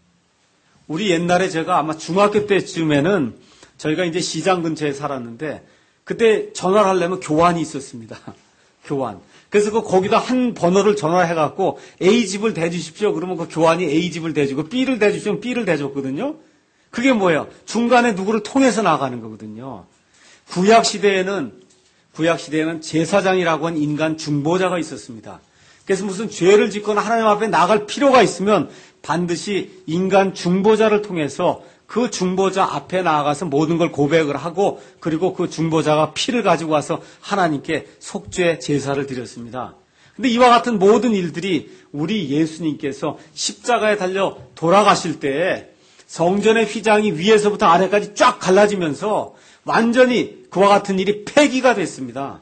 우리 옛날에 제가 아마 중학교 때쯤에는 저희가 이제 시장 근처에 살았는데 그때 전화를 하려면 교환이 있었습니다. 교환. 그래서 그 거기다 한 번호를 전화해갖고 A집을 대주십시오. 그러면 그 교환이 A집을 대주고 B를 대주시면 B를 대줬거든요. 그게 뭐예요? 중간에 누구를 통해서 나가는 거거든요. 구약 시대에는 구약 시대에는 제사장이라고 한 인간 중보자가 있었습니다. 그래서 무슨 죄를 짓거나 하나님 앞에 나갈 필요가 있으면 반드시 인간 중보자를 통해서 그 중보자 앞에 나아가서 모든 걸 고백을 하고 그리고 그 중보자가 피를 가지고 와서 하나님께 속죄 제사를 드렸습니다. 근데 이와 같은 모든 일들이 우리 예수님께서 십자가에 달려 돌아가실 때에 성전의 휘장이 위에서부터 아래까지 쫙 갈라지면서 완전히 그와 같은 일이 폐기가 됐습니다.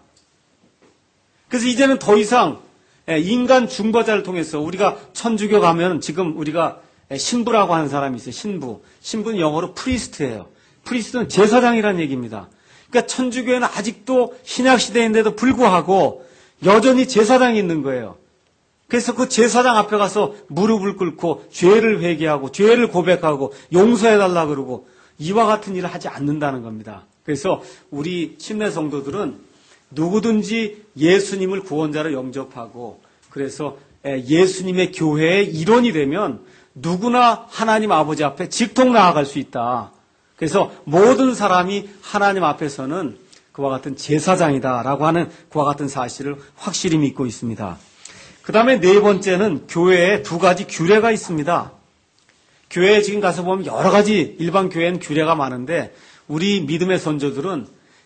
그래서 이제는 더 이상 인간 중보자를 통해서 우리가 천주교 가면 지금 우리가 신부라고 하는 사람이 있어요. 신부. 신부는 영어로 프리스트예요. 프리스트는 제사장이라는 얘기입니다. 그러니까 천주교에는 아직도 신약시대인데도 불구하고 여전히 제사장이 있는 거예요. 그래서 그 제사장 앞에 가서 무릎을 꿇고 죄를 회개하고 죄를 고백하고 용서해달라 그러고 이와 같은 일을 하지 않는다는 겁니다. 그래서 우리 침례 성도들은 누구든지 예수님을 구원자로 영접하고 그래서 예수님의 교회의 일원이 되면 누구나 하나님 아버지 앞에 직통 나아갈 수 있다. 그래서 모든 사람이 하나님 앞에서는 그와 같은 제사장이다라고 하는 그와 같은 사실을 확실히 믿고 있습니다. 그 다음에 네 번째는 교회에 두 가지 규례가 있습니다. 교회에 지금 가서 보면 여러 가지 일반 교회는 규례가 많은데 우리 믿음의 선조들은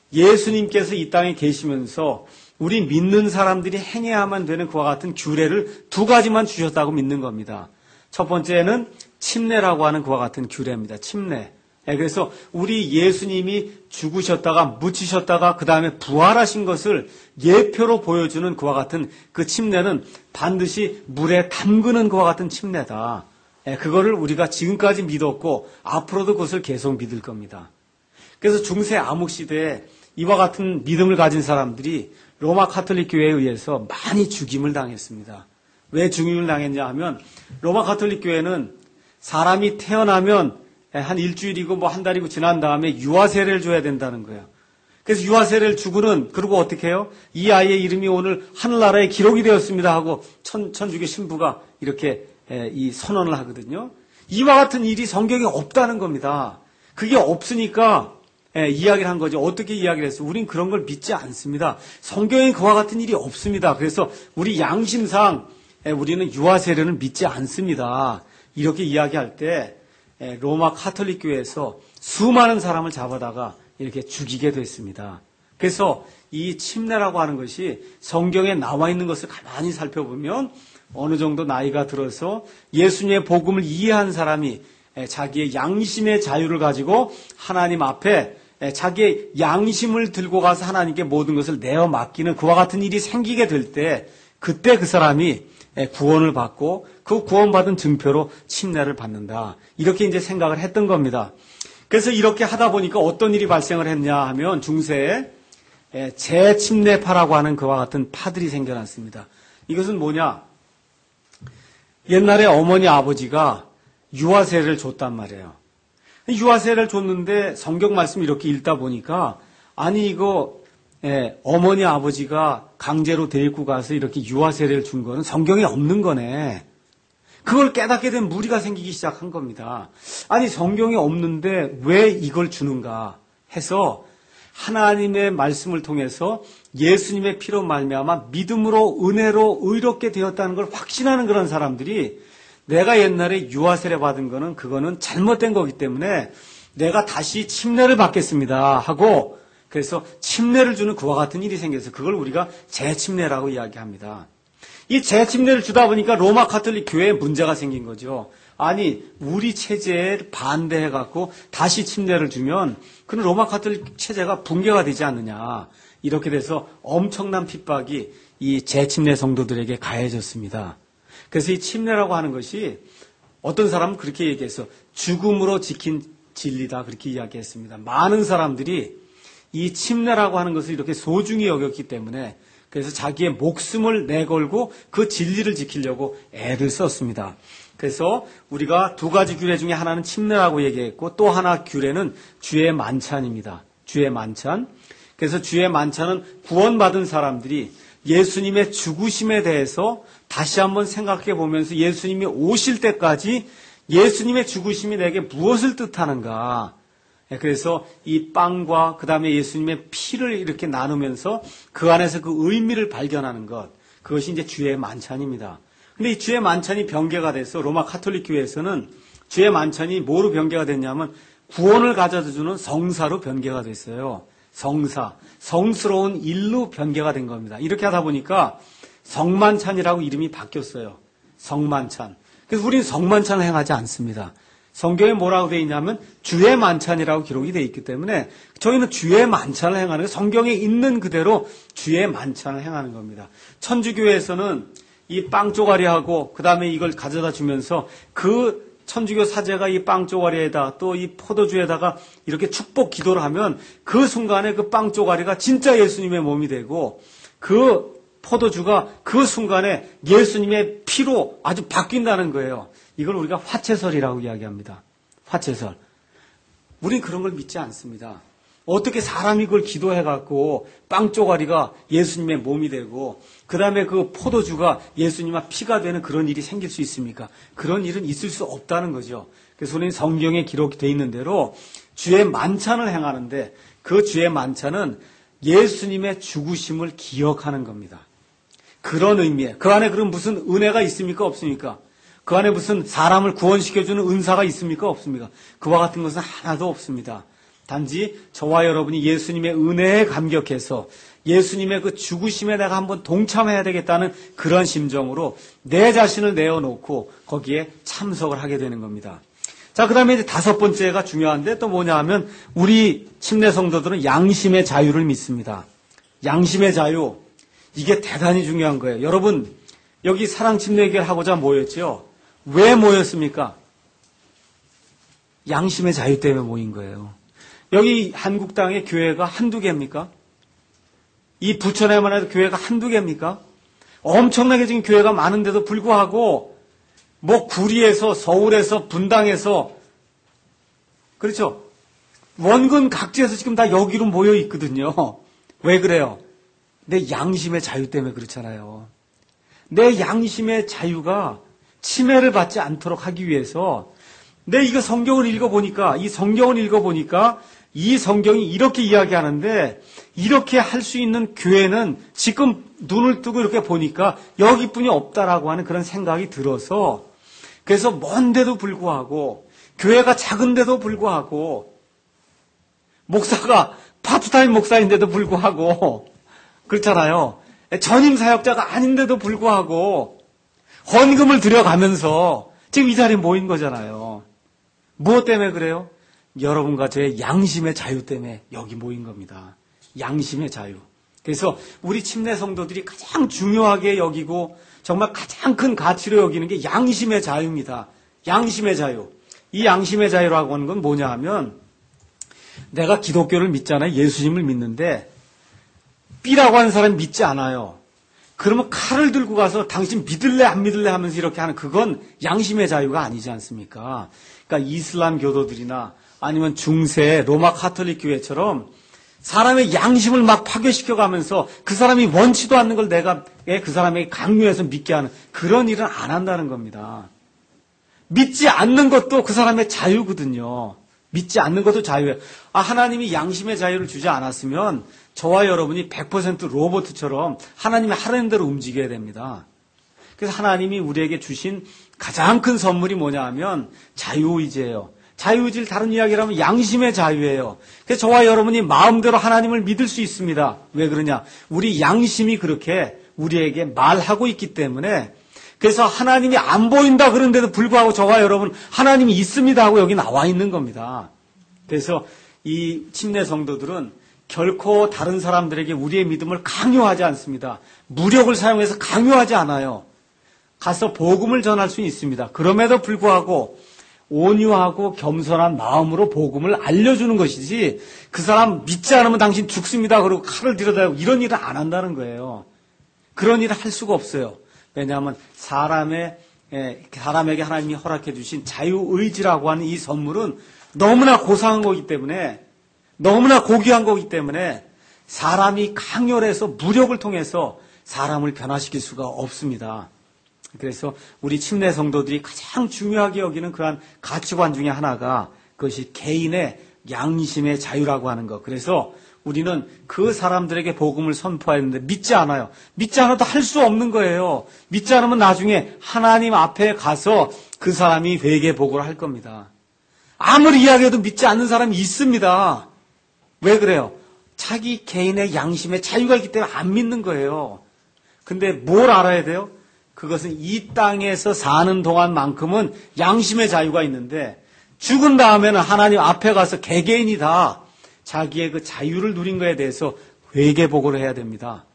예수님께서 이 땅에 계시면서 우리 믿는 사람들이 행해야만 되는 그와 같은 규례를 두 가지만 주셨다고 믿는 겁니다. 첫 번째는 침례라고 하는 그와 같은 규례입니다. 침례. 그래서 우리 예수님이 죽으셨다가 묻히셨다가 그 다음에 부활하신 것을 예표로 보여주는 그와 같은 그 침례는 반드시 물에 담그는 그와 같은 침례다. 그거를 우리가 지금까지 믿었고 앞으로도 그것을 계속 믿을 겁니다. 그래서 중세 암흑 시대에 이와 같은 믿음을 가진 사람들이 로마 카톨릭 교회에 의해서 많이 죽임을 당했습니다. 왜 죽임을 당했냐 하면 로마 카톨릭 교회는 사람이 태어나면 한 일주일이고 뭐 한 달이고 지난 다음에 유아 세례를 줘야 된다는 거예요. 그래서 유아 세례를 주고는 그리고 어떻게 해요? 이 아이의 이름이 오늘 하늘나라에 기록이 되었습니다 하고 천, 천주교 신부가 이렇게 이 선언을 하거든요. 이와 같은 일이 성경에 없다는 겁니다. 그게 없으니까 예, 이야기를 한 거죠. 어떻게 이야기를 했어요? 우린 그런 걸 믿지 않습니다. 성경에 그와 같은 일이 없습니다. 그래서 우리 양심상 예, 우리는 유아 세례를 믿지 않습니다. 이렇게 이야기할 때 예, 로마 카톨릭 교회에서 수많은 사람을 잡아다가 이렇게 죽이게 됐습니다. 그래서 이 침례라고 하는 것이 성경에 나와 있는 것을 가만히 살펴보면 어느 정도 나이가 들어서 예수님의 복음을 이해한 사람이 예, 자기의 양심의 자유를 가지고 하나님 앞에 자기의 양심을 들고 가서 하나님께 모든 것을 내어 맡기는 그와 같은 일이 생기게 될 때 그때 그 사람이 구원을 받고 그 구원받은 증표로 침례를 받는다. 이렇게 이제 생각을 했던 겁니다. 그래서 이렇게 하다 보니까 어떤 일이 발생을 했냐 하면 중세에 재침례파라고 하는 그와 같은 파들이 생겨났습니다. 이것은 뭐냐? 옛날에 어머니 아버지가 유아세례를 줬단 말이에요. 유아세례를 줬는데 성경 말씀 이렇게 읽다 보니까 아니 이거 예, 어머니 아버지가 강제로 데리고 가서 이렇게 유아세례를 준 거는 성경에 없는 거네. 그걸 깨닫게 된 무리가 생기기 시작한 겁니다. 아니 성경에 없는데 왜 이걸 주는가 해서 하나님의 말씀을 통해서 예수님의 피로 말미암아 믿음으로 은혜로 의롭게 되었다는 걸 확신하는 그런 사람들이 내가 옛날에 유아세례 받은 거는 그거는 잘못된 거기 때문에 내가 다시 침례를 받겠습니다 하고 그래서 침례를 주는 그와 같은 일이 생겨서 그걸 우리가 재침례라고 이야기합니다. 이 재침례를 주다 보니까 로마 카톨릭 교회에 문제가 생긴 거죠. 아니 우리 체제에 반대해갖고 다시 침례를 주면 그는 로마 카톨릭 체제가 붕괴가 되지 않느냐. 이렇게 돼서 엄청난 핍박이 이 재침례 성도들에게 가해졌습니다. 그래서 이 침례라고 하는 것이 어떤 사람은 그렇게 얘기해서 죽음으로 지킨 진리다 그렇게 이야기했습니다. 많은 사람들이 이 침례라고 하는 것을 이렇게 소중히 여겼기 때문에 그래서 자기의 목숨을 내걸고 그 진리를 지키려고 애를 썼습니다. 그래서 우리가 두 가지 규례 중에 하나는 침례라고 얘기했고 또 하나 규례는 주의 만찬입니다. 주의 만찬. 그래서 주의 만찬은 구원받은 사람들이 예수님의 죽으심에 대해서 다시 한번 생각해 보면서 예수님이 오실 때까지 예수님의 죽으심이 내게 무엇을 뜻하는가. 그래서 이 빵과 그 다음에 예수님의 피를 이렇게 나누면서 그 안에서 그 의미를 발견하는 것. 그것이 이제 주의 만찬입니다. 근데 이 주의 만찬이 변개가 돼서 로마 카톨릭 교회에서는 주의 만찬이 뭐로 변개가 됐냐면 구원을 가져다 주는 성사로 변개가 됐어요. 성사, 성스러운 일로 변개가 된 겁니다. 이렇게 하다 보니까 성만찬이라고 이름이 바뀌었어요. 성만찬. 그래서 우리는 성만찬을 행하지 않습니다. 성경에 뭐라고 되어 있냐면 주의 만찬이라고 기록이 되어 있기 때문에 저희는 주의 만찬을 행하는 거 성경에 있는 그대로 주의 만찬을 행하는 겁니다. 천주교에서는 이 빵 쪼가리하고 그 다음에 이걸 가져다 주면서 그 천주교 사제가 이 빵 쪼가리에다 또 이 포도주에다가 이렇게 축복 기도를 하면 그 순간에 그 빵 쪼가리가 진짜 예수님의 몸이 되고 그 포도주가 그 순간에 예수님의 피로 아주 바뀐다는 거예요. 이걸 우리가 화채설이라고 이야기합니다. 화채설. 우린 그런 걸 믿지 않습니다. 어떻게 사람이 그걸 기도해갖고 빵 쪼가리가 예수님의 몸이 되고 그 다음에 그 포도주가 예수님의 피가 되는 그런 일이 생길 수 있습니까? 그런 일은 있을 수 없다는 거죠. 그래서 우리는 성경에 기록되어 있는 대로 주의 만찬을 행하는데 그 주의 만찬은 예수님의 죽으심을 기억하는 겁니다. 그런 의미에 그 안에 그럼 무슨 은혜가 있습니까? 없습니까? 그 안에 무슨 사람을 구원시켜주는 은사가 있습니까? 없습니까? 그와 같은 것은 하나도 없습니다. 단지 저와 여러분이 예수님의 은혜에 감격해서 예수님의 그 죽으심에 내가 한번 동참해야 되겠다는 그런 심정으로 내 자신을 내어놓고 거기에 참석을 하게 되는 겁니다. 자, 그 다음에 이제 다섯 번째가 중요한데 또 뭐냐 하면 우리 침례 성도들은 양심의 자유를 믿습니다. 양심의 자유. 이게 대단히 중요한 거예요. 여러분, 여기 사랑 침례 얘기를 하고자 모였죠? 왜 모였습니까? 양심의 자유 때문에 모인 거예요. 여기 한국 땅에 교회가 한두 개입니까? 이 부천에만 해도 교회가 한두 개입니까? 엄청나게 지금 교회가 많은데도 불구하고 뭐 구리에서 서울에서 분당에서 그렇죠? 원근 각지에서 지금 다 여기로 모여 있거든요. 왜 그래요? 내 양심의 자유 때문에 그렇잖아요. 내 양심의 자유가 침해를 받지 않도록 하기 위해서 내 이거 성경을 읽어보니까 이 성경을 읽어보니까 이 성경이 이렇게 이야기하는데 이렇게 할 수 있는 교회는 지금 눈을 뜨고 이렇게 보니까 여기뿐이 없다라고 하는 그런 생각이 들어서 그래서 먼데도 불구하고 교회가 작은데도 불구하고 목사가 파트타임 목사인데도 불구하고 그렇잖아요. 전임 사역자가 아닌데도 불구하고 헌금을 들여가면서 지금 이 자리에 모인 거잖아요. 무엇 때문에 그래요? 여러분과 저의 양심의 자유 때문에 여기 모인 겁니다. 양심의 자유. 그래서 우리 침례 성도들이 가장 중요하게 여기고 정말 가장 큰 가치로 여기는 게 양심의 자유입니다. 양심의 자유. 이 양심의 자유라고 하는 건 뭐냐 하면 내가 기독교를 믿잖아요. 예수님을 믿는데 B라고 하는 사람이 믿지 않아요. 그러면 칼을 들고 가서 당신 믿을래 안 믿을래 하면서 이렇게 하는 그건 양심의 자유가 아니지 않습니까? 그러니까 이슬람 교도들이나 아니면 중세 로마 카톨릭 교회처럼 사람의 양심을 막 파괴시켜 가면서 그 사람이 원치도 않는 걸 내가 그 사람에게 강요해서 믿게 하는 그런 일은 안 한다는 겁니다. 믿지 않는 것도 그 사람의 자유거든요. 믿지 않는 것도 자유예요. 아, 하나님이 양심의 자유를 주지 않았으면 저와 여러분이 백 퍼센트 로봇처럼 하나님이 하라는 대로 움직여야 됩니다. 그래서 하나님이 우리에게 주신 가장 큰 선물이 뭐냐 하면 자유의지예요. 자유의지를 다른 이야기를 하면 양심의 자유예요. 그래서 저와 여러분이 마음대로 하나님을 믿을 수 있습니다. 왜 그러냐? 우리 양심이 그렇게 우리에게 말하고 있기 때문에 그래서 하나님이 안 보인다 그런데도 불구하고 저와 여러분 하나님이 있습니다 하고 여기 나와 있는 겁니다. 그래서 이 침례 성도들은 결코 다른 사람들에게 우리의 믿음을 강요하지 않습니다. 무력을 사용해서 강요하지 않아요. 가서 복음을 전할 수 있습니다. 그럼에도 불구하고 온유하고 겸손한 마음으로 복음을 알려주는 것이지 그 사람 믿지 않으면 당신 죽습니다. 그러고 칼을 들여다보고 이런 일을 안 한다는 거예요. 그런 일을 할 수가 없어요. 왜냐하면 사람의, 사람에게 하나님이 허락해 주신 자유의지라고 하는 이 선물은 너무나 고상한 거기 때문에 너무나 고귀한 거기 때문에 사람이 강요해서 무력을 통해서 사람을 변화시킬 수가 없습니다. 그래서 우리 침례 성도들이 가장 중요하게 여기는 그러한 가치관 중에 하나가 그것이 개인의 양심의 자유라고 하는 것. 그래서 우리는 그 사람들에게 복음을 선포했는데 믿지 않아요. 믿지 않아도 할 수 없는 거예요. 믿지 않으면 나중에 하나님 앞에 가서 그 사람이 회개 보고를 할 겁니다. 아무리 이야기해도 믿지 않는 사람이 있습니다. 왜 그래요? 자기 개인의 양심의 자유가 있기 때문에 안 믿는 거예요. 근데 뭘 알아야 돼요? 그것은 이 땅에서 사는 동안만큼은 양심의 자유가 있는데 죽은 다음에는 하나님 앞에 가서 개개인이 다 자기의 그 자유를 누린 것에 대해서 회개보고를 해야 됩니다.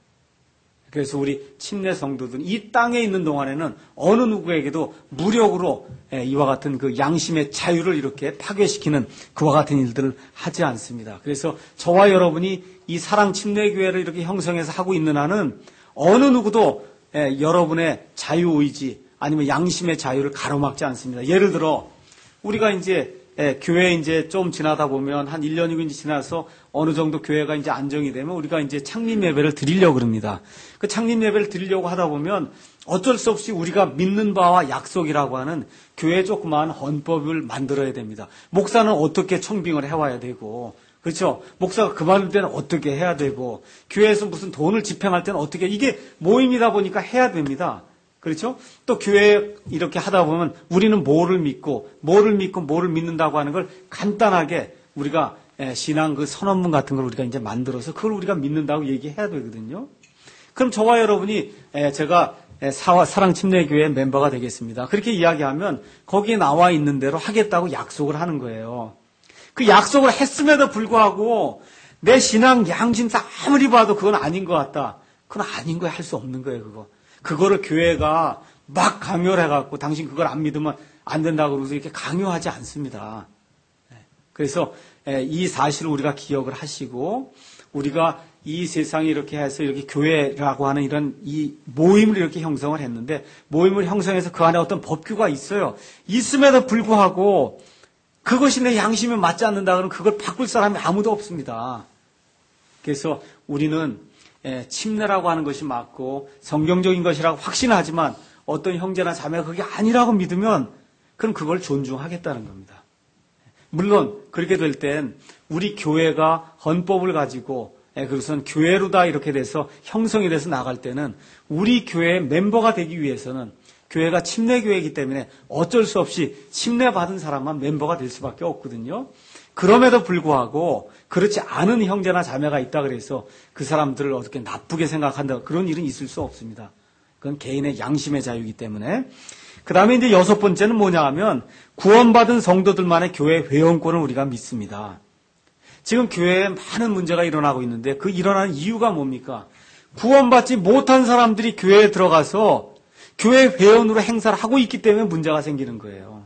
그래서 우리 침례 성도들은 이 땅에 있는 동안에는 어느 누구에게도 무력으로 이와 같은 그 양심의 자유를 이렇게 파괴시키는 그와 같은 일들을 하지 않습니다. 그래서 저와 여러분이 이 사랑 침례교회를 이렇게 형성해서 하고 있는 한은 어느 누구도 여러분의 자유의지 아니면 양심의 자유를 가로막지 않습니다. 예를 들어 우리가 이제 교회 이제 좀 지나다 보면 한 일 년이고 이제 지나서 어느 정도 교회가 이제 안정이 되면 우리가 이제 창립 예배를 드리려고 그럽니다. 그 창립 예배를 드리려고 하다 보면 어쩔 수 없이 우리가 믿는 바와 약속이라고 하는 교회의 조그마한 헌법을 만들어야 됩니다. 목사는 어떻게 청빙을 해와야 되고, 그렇죠? 목사가 그만둘 때는 어떻게 해야 되고, 교회에서 무슨 돈을 집행할 때는 어떻게, 이게 모임이다 보니까 해야 됩니다. 그렇죠? 또 교회 이렇게 하다 보면 우리는 뭐를 믿고, 뭐를 믿고, 뭐를 믿는다고 하는 걸 간단하게 우리가 신앙 그 선언문 같은 걸 우리가 이제 만들어서 그걸 우리가 믿는다고 얘기해야 되거든요. 그럼 저와 여러분이 제가 사와 사랑 침례교회 멤버가 되겠습니다. 그렇게 이야기하면 거기에 나와 있는 대로 하겠다고 약속을 하는 거예요. 그 약속을 했음에도 불구하고 내 신앙 양심상 아무리 봐도 그건 아닌 것 같다. 그건 아닌 거야. 할 수 없는 거예요, 그거. 그거를 교회가 막 강요를 해갖고 당신 그걸 안 믿으면 안 된다고 그러면서 이렇게 강요하지 않습니다. 그래서 이 사실을 우리가 기억을 하시고 우리가 이 세상에 이렇게 해서 이렇게 교회라고 하는 이런 이 모임을 이렇게 형성을 했는데 모임을 형성해서 그 안에 어떤 법규가 있어요. 있음에도 불구하고 그것이 내 양심에 맞지 않는다 그러면 그걸 바꿀 사람이 아무도 없습니다. 그래서 우리는 침례라고 하는 것이 맞고 성경적인 것이라고 확신하지만 어떤 형제나 자매가 그게 아니라고 믿으면 그럼 그걸 존중하겠다는 겁니다. 물론 그렇게 될 땐 우리 교회가 헌법을 가지고 그것은 교회로다 이렇게 돼서 형성이 돼서 나갈 때는 우리 교회의 멤버가 되기 위해서는 교회가 침례교회이기 때문에 어쩔 수 없이 침례받은 사람만 멤버가 될 수밖에 없거든요. 그럼에도 불구하고 그렇지 않은 형제나 자매가 있다 그래서 그 사람들을 어떻게 나쁘게 생각한다 그런 일은 있을 수 없습니다. 그건 개인의 양심의 자유이기 때문에. 그 다음에 이제 여섯 번째는 뭐냐 하면 구원받은 성도들만의 교회 회원권을 우리가 믿습니다. 지금 교회에 많은 문제가 일어나고 있는데 그 일어나는 이유가 뭡니까? 구원받지 못한 사람들이 교회에 들어가서 교회 회원으로 행사를 하고 있기 때문에 문제가 생기는 거예요.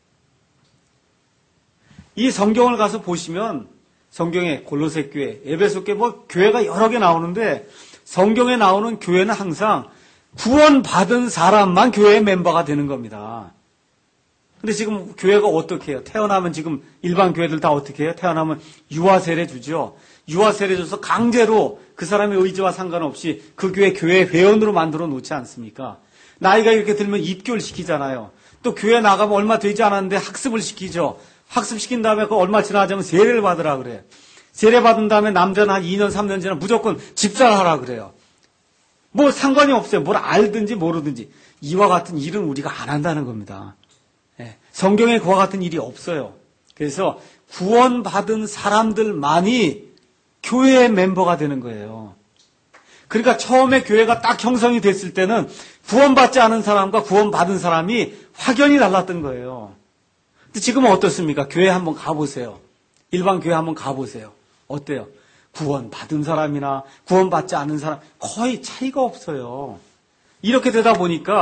이 성경을 가서 보시면 성경에 골로새 교회, 에베소 교회, 뭐 교회가 여러 개 나오는데 성경에 나오는 교회는 항상 구원받은 사람만 교회의 멤버가 되는 겁니다. 근데 지금 교회가 어떻게 해요? 태어나면 지금 일반 교회들 다 어떻게 해요? 태어나면 유아세례 주죠. 유아세례 줘서 강제로 그 사람의 의지와 상관없이 그 교회 교회 회원으로 만들어 놓지 않습니까? 나이가 이렇게 들면 입교를 시키잖아요. 또 교회 나가면 얼마 되지 않았는데 학습을 시키죠. 학습시킨 다음에 그 얼마 지나자면 세례를 받으라 그래요. 세례 받은 다음에 남자는 한 이 년, 삼 년 지나 무조건 집사하라 그래요. 뭐 상관이 없어요. 뭘 알든지 모르든지. 이와 같은 일은 우리가 안 한다는 겁니다. 예. 성경에 그와 같은 일이 없어요. 그래서 구원받은 사람들만이 교회의 멤버가 되는 거예요. 그러니까 처음에 교회가 딱 형성이 됐을 때는 구원받지 않은 사람과 구원받은 사람이 확연히 달랐던 거예요. 근데 지금은 어떻습니까? 교회 한번 가보세요. 일반 교회 한번 가보세요. 어때요? 구원받은 사람이나 구원받지 않은 사람 거의 차이가 없어요. 이렇게 되다 보니까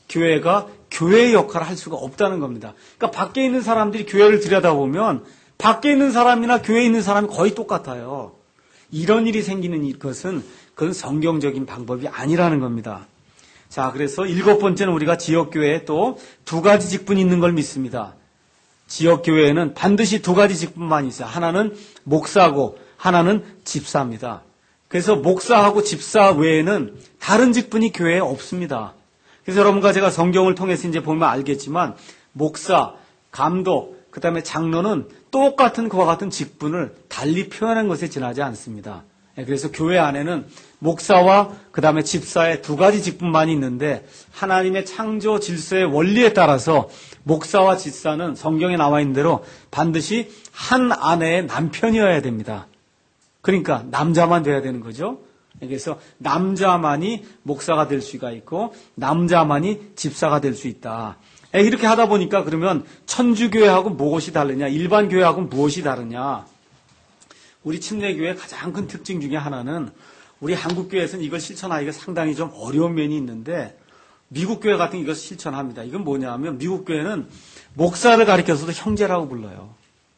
교회가 교회의 역할을 할 수가 없다는 겁니다. 그러니까 밖에 있는 사람들이 교회를 들여다보면 밖에 있는 사람이나 교회에 있는 사람이 거의 똑같아요. 이런 일이 생기는 것은 그건 성경적인 방법이 아니라는 겁니다. 자, 그래서 일곱 번째는 우리가 지역교회에 또 두 가지 직분이 있는 걸 믿습니다. 지역교회에는 반드시 두 가지 직분만 있어요. 하나는 목사고 하나는 집사입니다. 그래서 목사하고 집사 외에는 다른 직분이 교회에 없습니다. 그래서 여러분과 제가 성경을 통해서 이제 보면 알겠지만 목사, 감독, 그 다음에 장로는 똑같은 그와 같은 직분을 달리 표현한 것에 지나지 않습니다. 그래서 교회 안에는 목사와 그 다음에 집사의 두 가지 직분만이 있는데 하나님의 창조 질서의 원리에 따라서 목사와 집사는 성경에 나와 있는 대로 반드시 한 아내의 남편이어야 됩니다. 그러니까 남자만 돼야 되는 거죠. 그래서 남자만이 목사가 될 수가 있고 남자만이 집사가 될 수 있다. 이렇게 하다 보니까 그러면 천주교회하고 무엇이 다르냐, 일반 교회하고 무엇이 다르냐. 우리 침례교회의 가장 큰 특징 중에 하나는 우리 한국교회에서는 이걸 실천하기가 상당히 좀 어려운 면이 있는데 미국 교회 같은 이것을 실천합니다. 이건 뭐냐면 미국 교회는 목사를 가리켜서도 형제라고 불러요.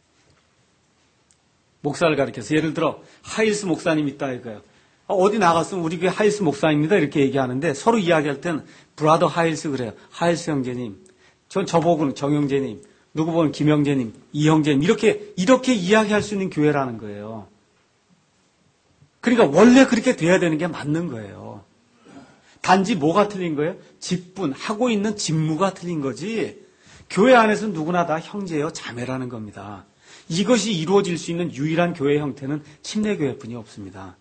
목사를 가리켜서 예를 들어 하일스 목사님 있다 이거예요. 어디 나갔으면 우리 교회 하일스 목사입니다 이렇게 얘기하는데 서로 이야기할 땐 브라더 하일스 그래요. 하일스 형제님, 전 저보고는 정 형제님, 누구 보면 김 형제님, 이 형제님 이렇게 이렇게 이야기할 수 있는 교회라는 거예요. 그러니까 원래 그렇게 돼야 되는 게 맞는 거예요. 단지 뭐가 틀린 거예요? 직분, 하고 있는 직무가 틀린 거지 교회 안에서 누구나 다 형제요 자매라는 겁니다. 이것이 이루어질 수 있는 유일한 교회 형태는 침례교회뿐이 없습니다.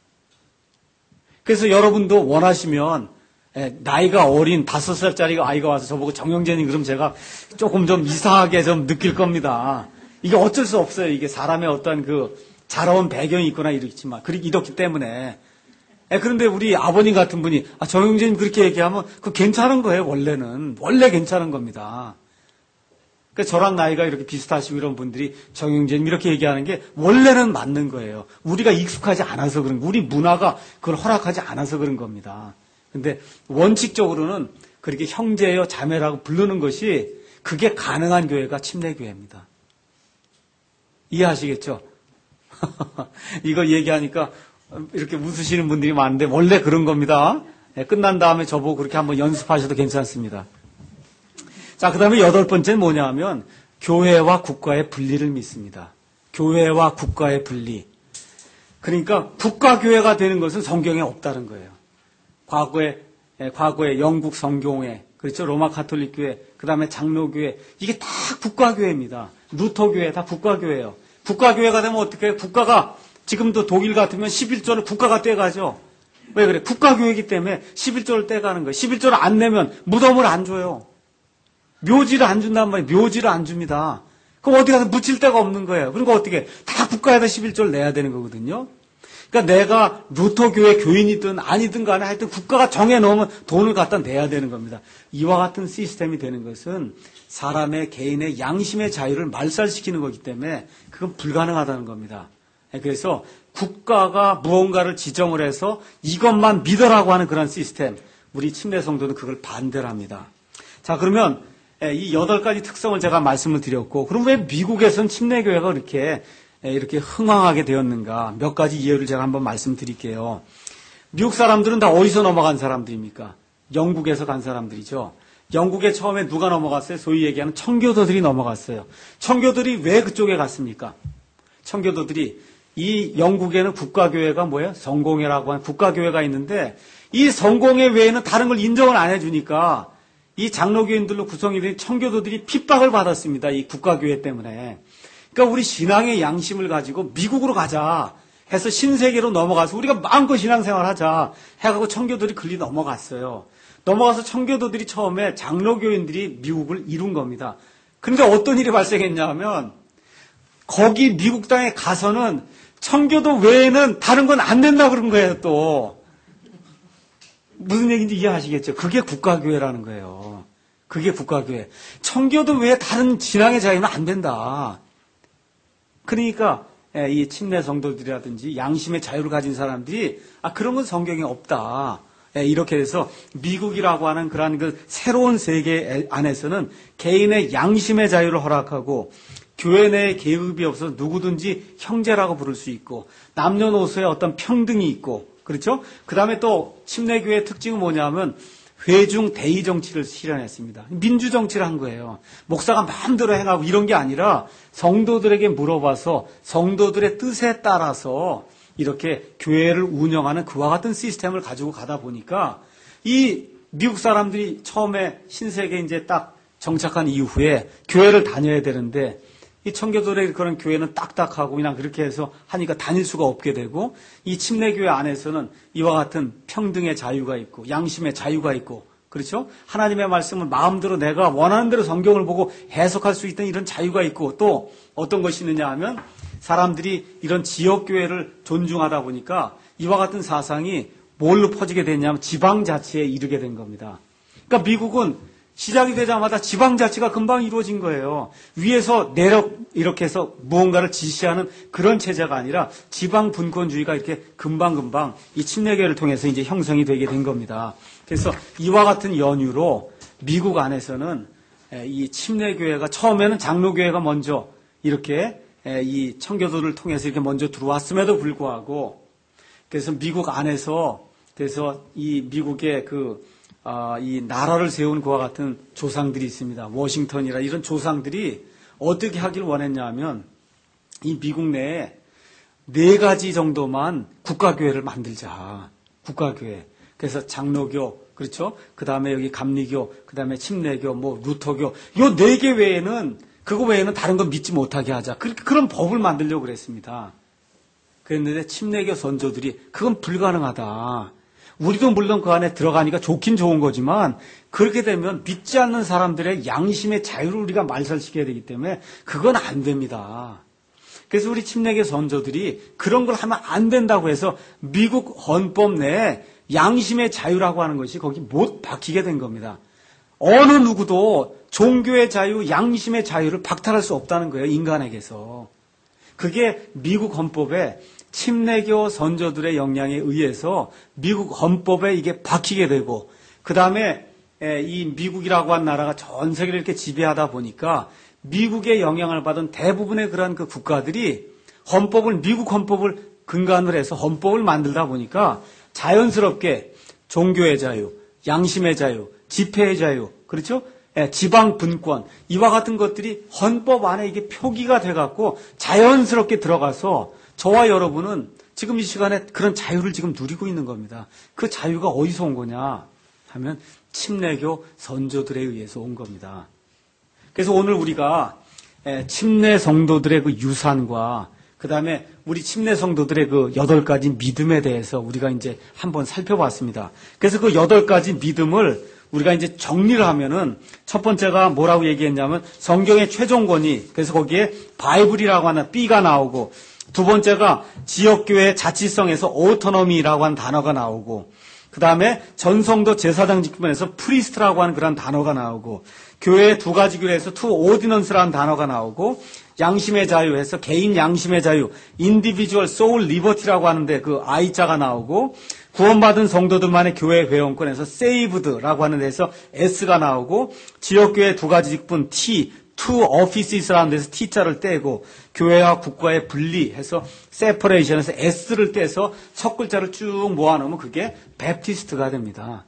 그래서 여러분도 원하시면 나이가 어린 다섯 살짜리 아이가 와서 저보고 정영재님 그럼 제가 조금 좀 이상하게 좀 느낄 겁니다. 이게 어쩔 수 없어요. 이게 사람의 어떤 그 자라온 배경이 있거나 이렇지만 이렇기 때문에. 그런데 우리 아버님 같은 분이 아, 정영재님 그렇게 얘기하면 그 괜찮은 거예요. 원래는 원래 괜찮은 겁니다. 그러니까 저랑 나이가 이렇게 비슷하시고 이런 분들이 정영재님 이렇게 얘기하는 게 원래는 맞는 거예요. 우리가 익숙하지 않아서 그런 거, 우리 문화가 그걸 허락하지 않아서 그런 겁니다. 근데 원칙적으로는 그렇게 형제요 자매라고 부르는 것이 그게 가능한 교회가 침례교회입니다. 이해하시겠죠? 이거 얘기하니까 이렇게 웃으시는 분들이 많은데 원래 그런 겁니다. 네, 끝난 다음에 저보고 그렇게 한번 연습하셔도 괜찮습니다. 자, 그 다음에 여덟 번째는 뭐냐 하면 교회와 국가의 분리를 믿습니다. 교회와 국가의 분리. 그러니까 국가교회가 되는 것은 성경에 없다는 거예요. 과거에, 과거에 영국 성교회, 그렇죠? 로마 가톨릭 교회, 그 다음에 장로교회, 이게 다 국가교회입니다. 루터교회 다 국가교회예요. 국가교회가 되면 어떻게 해요? 국가가 지금도 독일 같으면 십일 조를 국가가 떼가죠. 왜 그래? 국가교회이기 때문에 십일 조를 떼가는 거예요. 십일 조를 안 내면 무덤을 안 줘요. 묘지를 안 준단 말이에요. 묘지를 안 줍니다. 그럼 어디 가서 묻힐 데가 없는 거예요. 그리고 어떻게 다 국가에다 십일 조를 내야 되는 거거든요. 그러니까 내가 루터교회 교인이든 아니든 간에 하여튼 국가가 정해놓으면 돈을 갖다 내야 되는 겁니다. 이와 같은 시스템이 되는 것은 사람의 개인의 양심의 자유를 말살시키는 거기 때문에 그건 불가능하다는 겁니다. 그래서 국가가 무언가를 지정을 해서 이것만 믿으라고 하는 그런 시스템, 우리 침례 성도는 그걸 반대를 합니다. 자, 그러면 이 여덟 가지 특성을 제가 말씀을 드렸고, 그럼 왜 미국에서는 침례교회가 그렇게 이렇게 흥황하게 되었는가? 몇 가지 이유를 제가 한번 말씀드릴게요. 미국 사람들은 다 어디서 넘어간 사람들입니까? 영국에서 간 사람들이죠. 영국에 처음에 누가 넘어갔어요? 소위 얘기하는 청교도들이 넘어갔어요. 청교도들이 왜 그쪽에 갔습니까? 청교도들이 이 영국에는 국가교회가 뭐예요? 성공회라고 하는 국가교회가 있는데 이 성공회 외에는 다른 걸 인정을 안 해주니까 이 장로교인들로 구성이 된 청교도들이 핍박을 받았습니다. 이 국가교회 때문에. 그러니까 우리 신앙의 양심을 가지고 미국으로 가자 해서 신세계로 넘어가서 우리가 마음껏 신앙생활 하자 해가지고 청교도들이 글리 넘어갔어요. 넘어가서 청교도들이 처음에 장로교인들이 미국을 이룬 겁니다. 그런데 어떤 일이 발생했냐 하면 거기 미국 땅에 가서는 청교도 외에는 다른 건 안 된다 그런 거예요. 또 무슨 얘기인지 이해하시겠죠? 그게 국가교회라는 거예요. 그게 국가교회. 청교도 외에 다른 신앙의 자유는 안 된다. 그러니까 이 침례 성도들이라든지 양심의 자유를 가진 사람들이 아 그런 건 성경에 없다. 이렇게 해서 미국이라고 하는 그러한 그 새로운 세계 안에서는 개인의 양심의 자유를 허락하고 교회 내에 계급이 없어서 누구든지 형제라고 부를 수 있고 남녀노소의 어떤 평등이 있고 그렇죠? 그 다음에 또 침례교회의 특징은 뭐냐면 회중 대의 정치를 실현했습니다. 민주정치를 한 거예요. 목사가 마음대로 행하고 이런 게 아니라 성도들에게 물어봐서 성도들의 뜻에 따라서 이렇게 교회를 운영하는 그와 같은 시스템을 가지고 가다 보니까 이 미국 사람들이 처음에 신세계에 이제 딱 정착한 이후에 교회를 다녀야 되는데 이 청교도들의 그런 교회는 딱딱하고 그냥 그렇게 해서 하니까 다닐 수가 없게 되고 이 침례교회 안에서는 이와 같은 평등의 자유가 있고 양심의 자유가 있고 그렇죠? 하나님의 말씀을 마음대로 내가 원하는 대로 성경을 보고 해석할 수 있던 이런 자유가 있고 또 어떤 것이 있느냐 하면 사람들이 이런 지역교회를 존중하다 보니까 이와 같은 사상이 뭘로 퍼지게 됐냐면 지방자치에 이르게 된 겁니다. 그러니까 미국은 시작이 되자마자 지방자치가 금방 이루어진 거예요. 위에서 내려 이렇게 해서 무언가를 지시하는 그런 체제가 아니라 지방분권주의가 이렇게 금방금방 이 침례교회를 통해서 이제 형성이 되게 된 겁니다. 그래서 이와 같은 연유로 미국 안에서는 이 침례교회가 처음에는 장로교회가 먼저 이렇게 이 청교도를 통해서 이렇게 먼저 들어왔음에도 불구하고 그래서 미국 안에서 그래서 이 미국의 그 아, 이 나라를 세운 그와 같은 조상들이 있습니다. 워싱턴이라 이런 조상들이 어떻게 하길 원했냐 하면 이 미국 내에 네 가지 정도만 국가교회를 만들자. 국가교회. 그래서 장로교, 그렇죠? 그 다음에 여기 감리교, 그 다음에 침례교, 뭐 루터교. 요 네 개 외에는, 그거 외에는 다른 건 믿지 못하게 하자. 그렇게 그런 법을 만들려고 그랬습니다. 그랬는데 침례교 선조들이 그건 불가능하다. 우리도 물론 그 안에 들어가니까 좋긴 좋은 거지만 그렇게 되면 믿지 않는 사람들의 양심의 자유를 우리가 말살시켜야 되기 때문에 그건 안 됩니다. 그래서 우리 침례교 선조들이 그런 걸 하면 안 된다고 해서 미국 헌법 내에 양심의 자유라고 하는 것이 거기 못 박히게 된 겁니다. 어느 누구도 종교의 자유, 양심의 자유를 박탈할 수 없다는 거예요. 인간에게서. 그게 미국 헌법에 침례교 선조들의 영향에 의해서 미국 헌법에 이게 박히게 되고 그 다음에 이 미국이라고 한 나라가 전 세계를 이렇게 지배하다 보니까 미국의 영향을 받은 대부분의 그런 그 국가들이 헌법을 미국 헌법을 근간으로 해서 헌법을 만들다 보니까 자연스럽게 종교의 자유, 양심의 자유, 집회의 자유, 그렇죠? 지방 분권 이와 같은 것들이 헌법 안에 이게 표기가 돼갖고 자연스럽게 들어가서 저와 여러분은 지금 이 시간에 그런 자유를 지금 누리고 있는 겁니다. 그 자유가 어디서 온 거냐 하면 침례교 선조들에 의해서 온 겁니다. 그래서 오늘 우리가 침례 성도들의 그 유산과 그 다음에 우리 침례 성도들의 그 여덟 가지 믿음에 대해서 우리가 이제 한번 살펴봤습니다. 그래서 그 여덟 가지 믿음을 우리가 이제 정리를 하면은 첫 번째가 뭐라고 얘기했냐면 성경의 최종 권위. 그래서 거기에 바이블이라고 하는 B가 나오고 두 번째가 지역교회 자치성에서 오토노미라고 하는 단어가 나오고 그 다음에 전성도 제사장 직분에서 프리스트라고 하는 그런 단어가 나오고 교회의 두 가지 교회에서 투 오디넌스라는 단어가 나오고 양심의 자유에서 개인 양심의 자유 인디비주얼 소울 리버티라고 하는데 그 I자가 나오고 구원받은 성도들만의 교회 회원권에서 세이브드라고 하는 데서 S가 나오고 지역교회 두 가지 직분 T to offices라는 데서 T자를 떼고 교회와 국가의 분리해서 separation에서 S를 떼서 첫 글자를 쭉 모아놓으면 그게 베프티스트가 됩니다.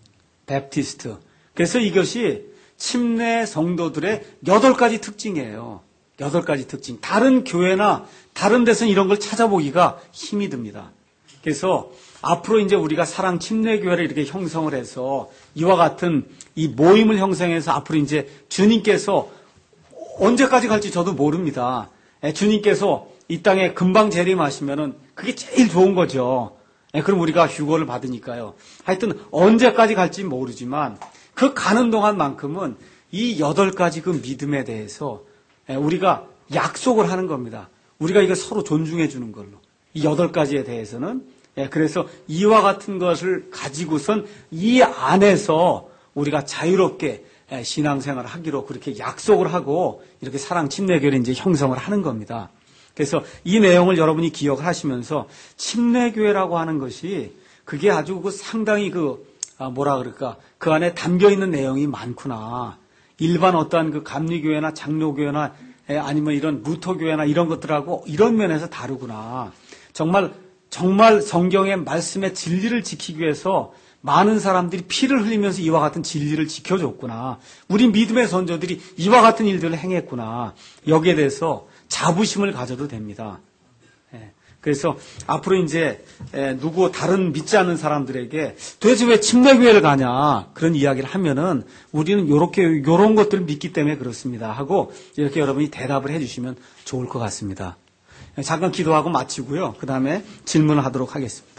베프티스트. 그래서 이것이 침례 성도들의 여덟 가지 특징이에요. 여덟 가지 특징. 다른 교회나 다른 데서는 이런 걸 찾아보기가 힘이 듭니다. 그래서 앞으로 이제 우리가 사랑 침례교회를 이렇게 형성을 해서 이와 같은 이 모임을 형성해서 앞으로 이제 주님께서 언제까지 갈지 저도 모릅니다. 주님께서 이 땅에 금방 재림하시면은 그게 제일 좋은 거죠. 그럼 우리가 휴거를 받으니까요. 하여튼 언제까지 갈지 모르지만 그 가는 동안만큼은 이 여덟 가지 그 믿음에 대해서 우리가 약속을 하는 겁니다. 우리가 이거 서로 존중해 주는 걸로. 이 여덟 가지에 대해서는 그래서 이와 같은 것을 가지고선 이 안에서 우리가 자유롭게 신앙생활을 하기로 그렇게 약속을 하고 이렇게 사랑 침례교회를 이제 형성을 하는 겁니다. 그래서 이 내용을 여러분이 기억을 하시면서 침례교회라고 하는 것이 그게 아주 그 상당히 그 아, 뭐라 그럴까 그 안에 담겨 있는 내용이 많구나. 일반 어떠한 그 감리교회나 장로교회나 에, 아니면 이런 루터교회나 이런 것들하고 이런 면에서 다르구나. 정말 정말 성경의 말씀의 진리를 지키기 위해서 많은 사람들이 피를 흘리면서 이와 같은 진리를 지켜줬구나. 우리 믿음의 선조들이 이와 같은 일들을 행했구나. 여기에 대해서 자부심을 가져도 됩니다. 그래서 앞으로 이제 누구 다른 믿지 않는 사람들에게 도대체 왜 침례교회를 가냐 그런 이야기를 하면은 우리는 요렇게 요런 것들을 믿기 때문에 그렇습니다 하고 이렇게 여러분이 대답을 해주시면 좋을 것 같습니다. 잠깐 기도하고 마치고요. 그 다음에 질문을 하도록 하겠습니다.